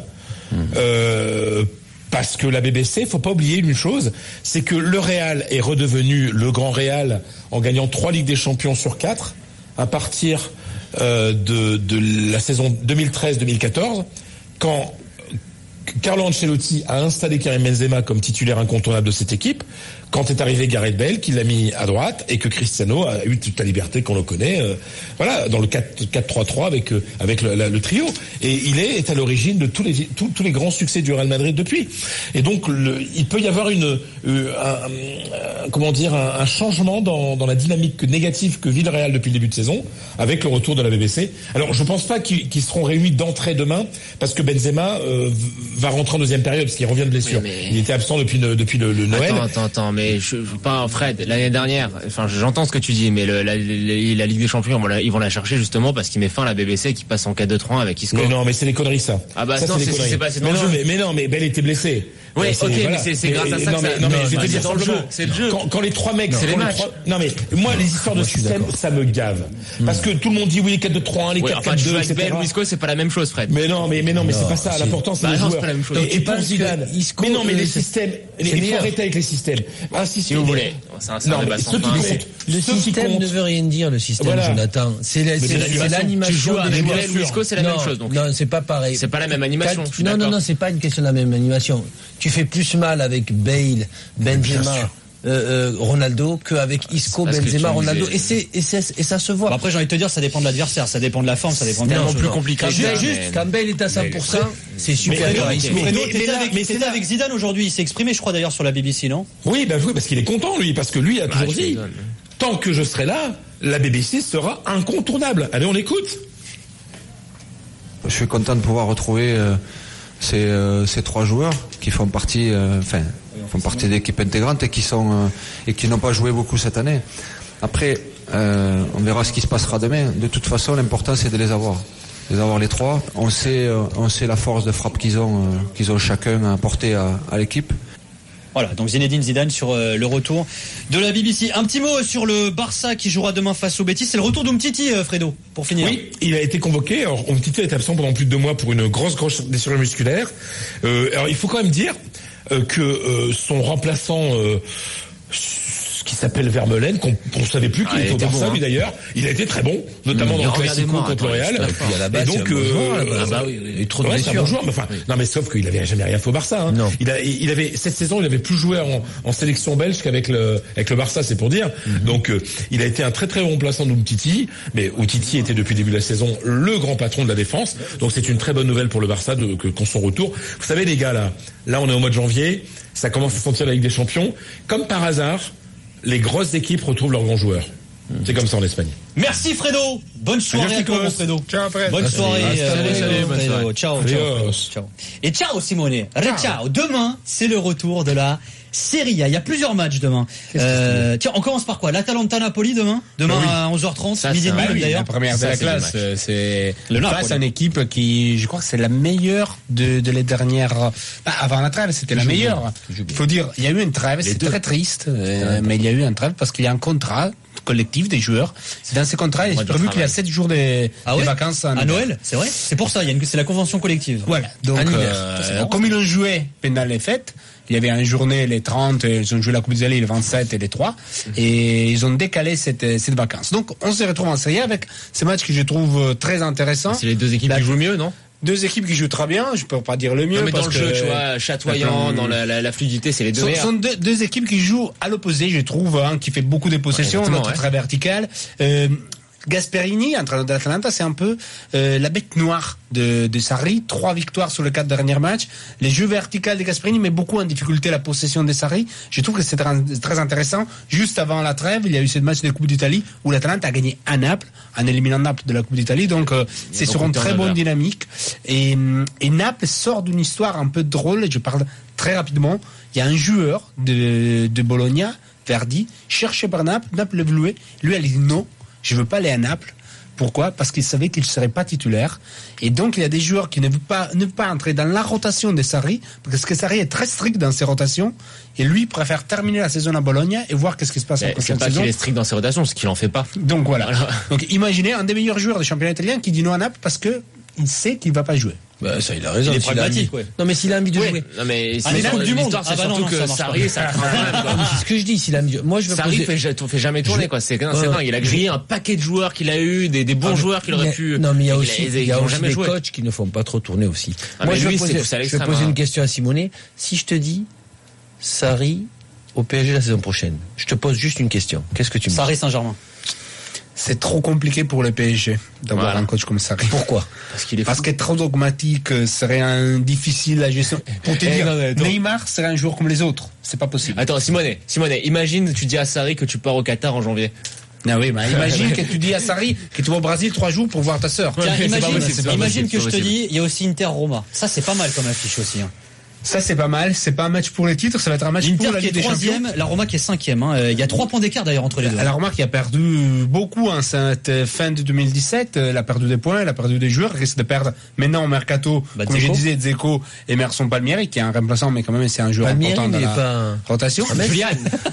Mmh. Euh, parce que la B B C, faut pas oublier une chose, c'est que le Real est redevenu le grand Real en gagnant trois Ligues des Champions sur quatre à partir euh, de, de la saison deux mille treize deux mille quatorze, quand Carlo Ancelotti a installé Karim Benzema comme titulaire incontournable de cette équipe, quand est arrivé Gareth Bale, qui l'a mis à droite, et que Cristiano a eu toute la liberté qu'on le connaît, euh, voilà, dans le quatre trois trois avec euh, avec le, la, le trio. Et il est, est à l'origine de tous les tous, tous les grands succès du Real Madrid depuis. Et donc, le, il peut y avoir une euh, un, un, comment dire un, un changement dans dans la dynamique négative que vit le Real depuis le début de saison, avec le retour de la B B C. Alors, je pense pas qu'ils, qu'ils seront réunis d'entrée demain, parce que Benzema euh, va rentrer en deuxième période, parce qu'il revient de blessure. Oui, mais... Il était absent depuis le, depuis le, le Noël. Attends, attends, attends, mais je, je pas Fred. L'année dernière, enfin, j'entends ce que tu dis, mais le, la, la, la Ligue des Champions, ils vont la, ils vont la chercher justement parce qu'il met fin à la B B C, qui passe en quatre deux trois avec Isco. Mais non, mais c'est des conneries ça. Ah bah ça, non, c'est, c'est, c'est, c'est pas, c'est mais non, mais, mais non, mais Bell était blessé. Oui, c'est, ok, voilà. mais c'est, c'est grâce mais, à ça non, que ça... Mais, non, mais, non, je vais bah, te dire c'est le jeu, c'est le jeu. Quand, quand les trois mecs... C'est les matchs. Trois... Non, mais moi, les histoires de système, ça me gave. Parce que tout le monde dit oui, les quatre deux trois un, les quatre quatre deux, et cetera. Bell ou Isco, c'est pas la même chose, Fred. Mais non, mais, mais non, mais c'est pas ça. L'important, c'est les joueurs. Et pour Zidane... Mais non, mais les systèmes... Il faut arrêter avec les systèmes. Un système... Si vous voulez. C'est un ceux qui comptent. Le système ne veut rien dire, le système, Jonathan. C'est l'animation. Tu joues avec Bell ou Isco, c'est la même chose. Non, c'est pas pareil. C'est pas la même animation. Non, non, non, c'est pas une question de la même animation. Tu fais plus mal avec Bale, Benzema, euh, euh, Ronaldo qu'avec Isco, Benzema, Ronaldo. Et c'est, et c'est, et ça se voit. Bon, après, j'ai envie de te dire, ça dépend de l'adversaire, ça dépend de la forme, ça dépend de c'est tellement plus compliqué. Quand, juste, mais... quand Bale est à cent pour cent, c'est super. Mais c'était avec Zidane aujourd'hui, il s'est exprimé, je crois d'ailleurs, sur la B B C, non? Oui, bah oui, parce qu'il est content, lui, parce que lui a toujours bah, dit, tant que je serai là, la B B C sera incontournable. Allez, on écoute. Je suis content de pouvoir retrouver euh, ces, euh, ces trois joueurs qui font partie, euh, enfin, font partie d'équipes intégrantes et qui sont euh, et qui n'ont pas joué beaucoup cette année. Après, euh, on verra ce qui se passera demain. De toute façon, l'important c'est de les avoir, les avoir les trois. On sait, euh, on sait la force de frappe qu'ils ont, euh, qu'ils ont chacun à apporter à, à l'équipe. Voilà, donc Zinedine Zidane sur euh, le retour de la B B C. Un petit mot sur le Barça qui jouera demain face au Betis. C'est le retour d'Umtiti, euh, Fredo, pour finir. Oui, il a été convoqué. Alors, Umtiti a été absent pendant plus de deux mois pour une grosse, grosse blessure musculaire. Euh, alors, il faut quand même dire euh, que euh, son remplaçant... Euh, qui s'appelle Vermeulen, qu'on ne savait plus qu'il ah, était au Barça, bon, lui d'ailleurs. Il a été très bon, notamment mmh, dans le Classico contre le Real. Et donc, euh, ah bah oui, il est trop de ouais, blessures. Bon mais enfin, oui. Non mais sauf qu'il avait jamais rien fait au Barça. Hein. Non. Il, a, il avait cette saison, il avait plus joué en, en sélection belge qu'avec le avec le Barça, c'est pour dire. Mmh. Donc, euh, il a été un très très bon remplaçant d'Umtiti, mais Umtiti était depuis le début de la saison le grand patron de la défense. Donc, c'est une très bonne nouvelle pour le Barça de que qu'on son retour. Vous savez les gars là, là on est au mois de janvier, ça commence à sentir la Ligue des Champions, comme par hasard. Les grosses équipes retrouvent leurs grands joueurs. C'est comme ça en Espagne. Merci Fredo. Bonne soirée à toi, mon Fredo. Ciao Fred. Bonne soirée. Salut, salut, salut, bonne soirée. Ciao, ciao, ciao. Et ciao Simone. Ciao. ciao. Demain, c'est le retour de la Serie A. Il y a plusieurs matchs demain. Euh, tiens, on commence par quoi? L'Atalanta-Napoli demain? Demain oui. à onze heures trente, ça, midi et demi oui, d'ailleurs. La première ça, de la c'est classe. C'est le face à une équipe qui, je crois que c'est la meilleure de, de les dernières. Bah, avant la trêve, c'était la meilleure. Il faut dire, il y a eu une trêve, c'est très triste, euh, mais il y a eu une trêve parce qu'il y a un contrat collectif des joueurs. C'est dans ces contrats, il est prévu qu'il y a sept jours de, ah ouais, de vacances à Noël. C'est vrai. C'est pour ça. Il y a une, c'est la convention collective. Voilà. Donc, euh, comme ils ont joué pendant les fêtes, il y avait une journée les trente, ils ont joué la Coupe d'Italie les vingt-sept et les trois, et ils ont décalé cette, cette vacances. Donc, on se retrouve en Serie A avec ces matchs que je trouve très intéressants. C'est les deux équipes la, qui jouent mieux, non? Deux équipes qui jouent très bien, je peux pas dire le mieux. Non, mais parce dans le que jeu, tu vois, chatoyant, dans la, la, la fluidité, c'est les deux Ce meilleurs. sont deux, deux équipes qui jouent à l'opposé, je trouve, hein, qui fait beaucoup de possessions, ouais, notre ouais. très vertical. Euh, Gasperini, entraîneur de l'Atalanta, c'est un peu euh, la bête noire de, de Sarri. Trois victoires sur les quatre derniers matchs. Les jeux verticaux de Gasperini met beaucoup en difficulté la possession de Sarri. Je trouve que c'est très, très intéressant. Juste avant la trêve, il y a eu ce match de Coupe d'Italie où l'Atalanta a gagné à Naples, en éliminant Naples de la Coupe d'Italie. Donc euh, c'est sur une très bonne dynamique. Et, et Naples sort d'une histoire un peu drôle. Je parle très rapidement. Il y a un joueur de, de Bologna, Verdi, cherché par Naples. Naples le voulait. Lui, elle dit non. Je veux pas aller à Naples. Pourquoi? Parce qu'il savait qu'il serait pas titulaire. Et donc, il y a des joueurs qui ne veulent pas, ne veulent pas entrer dans la rotation de Sarri, parce que Sarri est très strict dans ses rotations. Et lui préfère terminer la saison à Bologne et voir qu'est-ce qui se passe en prochaine saison. C'est pas qu'il est strict dans ses rotations, c'est qu'il en fait pas. Donc voilà. voilà. Donc imaginez un des meilleurs joueurs du championnat italien qui dit non à Naples parce que il sait qu'il va pas jouer. Bah, ça, il a raison. Il est pragmatique, ouais. Non, mais s'il a envie de ouais. jouer. Non, mais ah, mais l'histoire, du monde. c'est ah, bah surtout non, que Sarri, ça craint quand même, C'est ce que je dis, s'il a envie de... Moi, je veux Sarri poser... fait, fait jamais tourner, quoi. C'est, non, c'est ouais, dingue. Il a grillé un paquet de joueurs qu'il a eu, des, des bons ah, joueurs qu'il aurait a... pu. Non, mais il y a aussi, il y a aussi des joué. coachs qui ne font pas trop tourner aussi. Ah, moi, je lui, vais poser, je vais poser une question à Simonet. Si je te dis, Sarri au P S G la saison prochaine, je te pose juste une question. Qu'est-ce que tu me dis? Sarri Saint-Germain. C'est trop compliqué pour le P S G d'avoir voilà. un coach comme ça. Pourquoi? Parce qu'il est parce qu'être trop dogmatique serait un difficile à gestion. Pour te dire, non, Neymar serait un joueur comme les autres. C'est pas possible. Attends, Simonet, Simonet, imagine tu dis à Sarri que tu pars au Qatar en janvier. Ah oui, bah imagine que tu dis à Sarri que tu vas au Brésil trois jours pour voir ta sœur. Tiens, imagine, possible, imagine que je te dis, il y a aussi Inter-Roma. Ça, c'est pas mal comme affiche aussi. Hein. Ça, c'est pas mal. C'est pas un match pour les titres, ça va être un match L'Inter pour la Ligue des Champions. L'Inter qui est troisième, la Roma qui est cinquième. Hein. Il y a trois points d'écart d'ailleurs entre les deux. La Roma qui a perdu beaucoup hein, cette fin de deux mille dix-sept. Elle a perdu des points, elle a perdu des joueurs. Elle risque de perdre maintenant au mercato, bah, comme Dzeko. Je disais, Dzeko et Emerson Palmieri, qui est un remplaçant, mais quand même c'est un joueur Palmieri, important dans la pas un... rotation. Ah, Julian.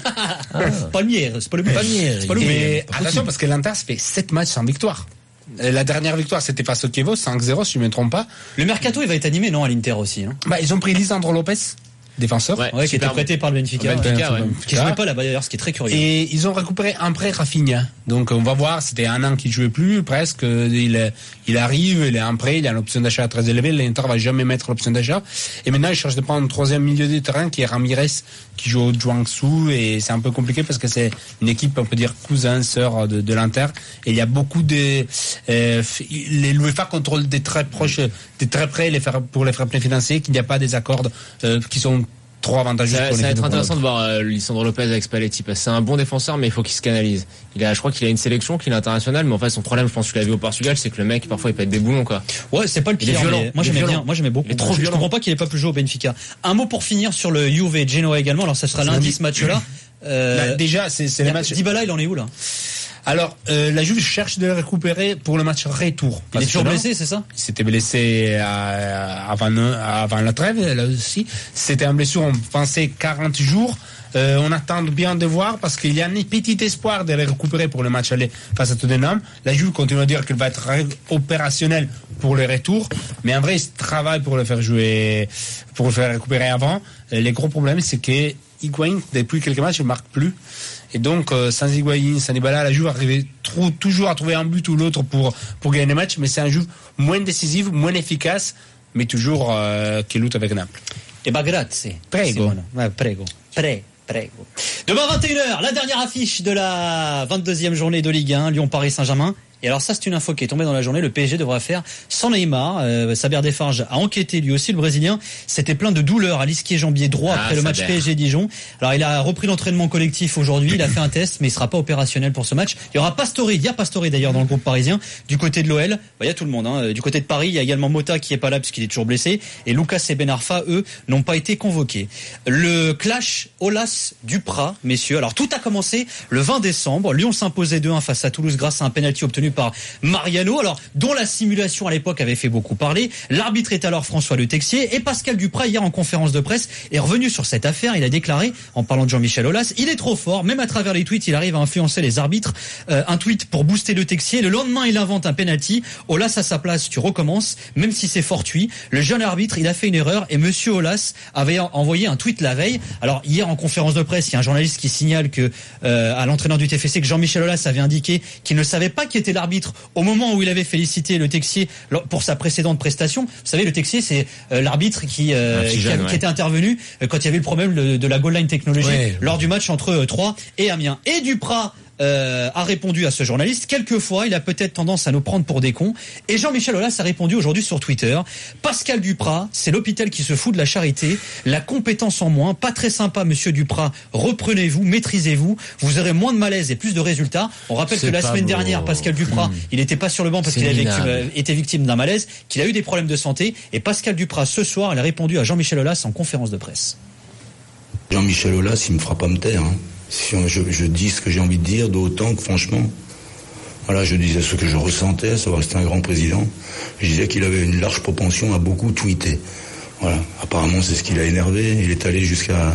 ah. Palmieri, c'est pas le but. Palmieri. Pas le but. Attention, parce que l'Inter ça fait sept matchs sans victoire. La dernière victoire, c'était face au Chievo, cinq zéro, si je ne me trompe pas. Le mercato, il va être animé, non, à l'Inter aussi. Hein. Bah, ils ont pris Lisandro Lopez, défenseur, ouais, ouais, qui était prêté par le Benfica, Benfica ouais. Ouais. qui jouait pas là-bas d'ailleurs, ce qui est très curieux. Et ils ont récupéré un prêt Rafinha. Donc on va voir, c'était un an qu'il jouait plus, presque. Il, il arrive, il est un prêt, il a une option d'achat très élevée. L'Inter va jamais mettre l'option d'achat. Et maintenant, il cherche de prendre un troisième milieu de terrain qui est Ramirez, qui joue au Jiangsu. Et c'est un peu compliqué parce que c'est une équipe, on peut dire, cousin, sœur de, de l'Inter. Et il y a beaucoup de, euh, les l'UEFA contrôle des très proches, des très près les faire, pour les fair play financiers, qu'il n'y a pas des accords euh, qui sont trop avantageux. Ça, ça va être intéressant de voir euh, Lisandro Lopez avec Spalletti parce que c'est un bon défenseur mais il faut qu'il se canalise. Il a, je crois qu'il a une sélection, qu'il est international, mais en fait son problème, je pense que tu l'as vu au Portugal, c'est que le mec parfois il peut être des boulons quoi. Ouais, c'est pas le pire. Mais moi j'aimais bien, moi j'aimais beaucoup. Trop je, je comprends pas qu'il ait pas pu jouer au Benfica. Un mot pour finir sur le Juve Genoa également. Alors ça sera lundi ce match-là. Euh, bah, déjà, c'est, c'est les matchs. Dybala, il en est où là? Alors, euh, la Juve cherche de le récupérer pour le match retour. Il est toujours blessé, c'est ça? Il s'était blessé à, avant, avant la trêve, là aussi. C'était un blessure, on pensait quarante jours. Euh, on attend bien de voir parce qu'il y a un petit espoir de le récupérer pour le match aller face à Tottenham. La Juve continue à dire qu'elle va être opérationnelle pour le retour, mais en vrai, il travaille pour le faire jouer, pour le faire récupérer avant. Les gros problèmes, c'est que Higuaín, depuis quelques matchs, il ne marque plus. Et donc, euh, sans Higuaín, sans Dybala, la Juve arrive trop, toujours à trouver un but ou l'autre pour, pour gagner les matchs, mais c'est un Juve moins décisif, moins efficace, mais toujours euh, qui lutte avec Naples. Eh ben, grazie. Prego. Ouais, prego. Prego. Prego. Demain, vingt et une heures, la dernière affiche de la vingt-deuxième journée de Ligue un, Lyon-Paris Saint-Germain. Et alors ça, c'est une info qui est tombée dans la journée. Le P S G devra faire sans Neymar. Euh, Saber Defarge a enquêté lui aussi, le Brésilien. C'était plein de douleurs à l'ischio-jambier droit ah, après le match P S G Dijon. Alors il a repris l'entraînement collectif aujourd'hui. Il a fait un test, mais il sera pas opérationnel pour ce match. Il y aura Pastore, il y a Pastore d'ailleurs dans le groupe parisien. Du côté de l'O L, bah, il y a tout le monde. Hein. Du côté de Paris, il y a également Mota qui est pas là puisqu'il est toujours blessé. Et Lucas et Ben Arfa, eux, n'ont pas été convoqués. Le clash Aulas-Duprat, messieurs. Alors tout a commencé le vingt décembre. Lyon s'imposait deux un face à Toulouse grâce à un penalty obtenu par Mariano, alors dont la simulation à l'époque avait fait beaucoup parler. L'arbitre est alors François Le Texier et Pascal Duprat hier en conférence de presse est revenu sur cette affaire. Il a déclaré, en parlant de Jean-Michel Aulas, il est trop fort, même à travers les tweets, il arrive à influencer les arbitres. Euh, un tweet pour booster Le Texier. Le lendemain, il invente un penalty. Aulas à sa place, tu recommences, même si c'est fortuit. Le jeune arbitre, il a fait une erreur et Monsieur Aulas avait envoyé un tweet la veille. Alors hier en conférence de presse, il y a un journaliste qui signale que euh, à l'entraîneur du T F C que Jean-Michel Aulas avait indiqué qu'il ne savait pas qui était l'arbitre au moment où il avait félicité Le Texier pour sa précédente prestation. Vous savez, Le Texier, c'est euh, l'arbitre qui, euh, qui, jeune, a, ouais. qui était intervenu euh, quand il y avait le problème de, de la goal line technologique ouais. lors du match entre euh, Troyes et Amiens. Et Duprat Euh, a répondu à ce journaliste. Quelquefois, il a peut-être tendance à nous prendre pour des cons. Et Jean-Michel Aulas a répondu aujourd'hui sur Twitter. Pascal Duprat, c'est l'hôpital qui se fout de la charité. La compétence en moins. Pas très sympa, monsieur Duprat. Reprenez-vous, maîtrisez-vous. Vous aurez moins de malaise et plus de résultats. On rappelle c'est que la semaine beau. dernière, Pascal Duprat, mmh. il n'était pas sur le banc parce c'est qu'il avait euh, été victime d'un malaise, qu'il a eu des problèmes de santé. Et Pascal Duprat, ce soir, il a répondu à Jean-Michel Aulas en conférence de presse. Jean-Michel Aulas, il me fera pas me taire, hein. Si on, je, je dis ce que j'ai envie de dire, d'autant que franchement, voilà, je disais ce que je ressentais, à savoir que c'était un grand président. Je disais qu'il avait une large propension à beaucoup tweeter. Voilà, apparemment c'est ce qui l'a énervé. Il est allé jusqu'à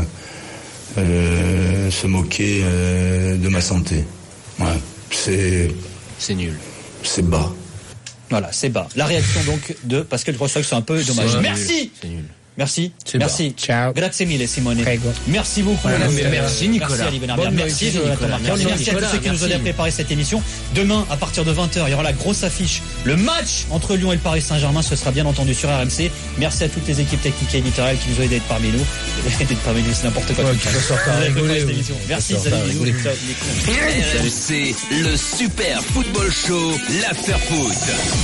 euh, se moquer euh, de ma santé. Ouais, c'est c'est nul. C'est bas. Voilà, c'est bas. La réaction donc de Pascal Grossoy, c'est un peu dommage. C'est Merci. C'est nul. Merci, c'est merci. Bon. Ciao. Grazie mille Simone. Prego. Merci beaucoup. Voilà, merci, merci Nicolas. Merci Ali Benarbia. Merci Jonathan Martin. Merci, merci à tous ceux qui nous ont aidé à préparer cette émission. Demain, à partir de vingt heures, il y aura la grosse affiche. Le match entre Lyon et le Paris Saint-Germain, ce sera bien entendu sur R M C. Merci à toutes les équipes techniques et éditoriales qui nous ont aidé d'être parmi nous. D'être parmi nous, c'est n'importe quoi. Ouais, tu vas sortir rigoler, cette émission. Merci, salut, bisous. R M C, le super football show, l'after foot.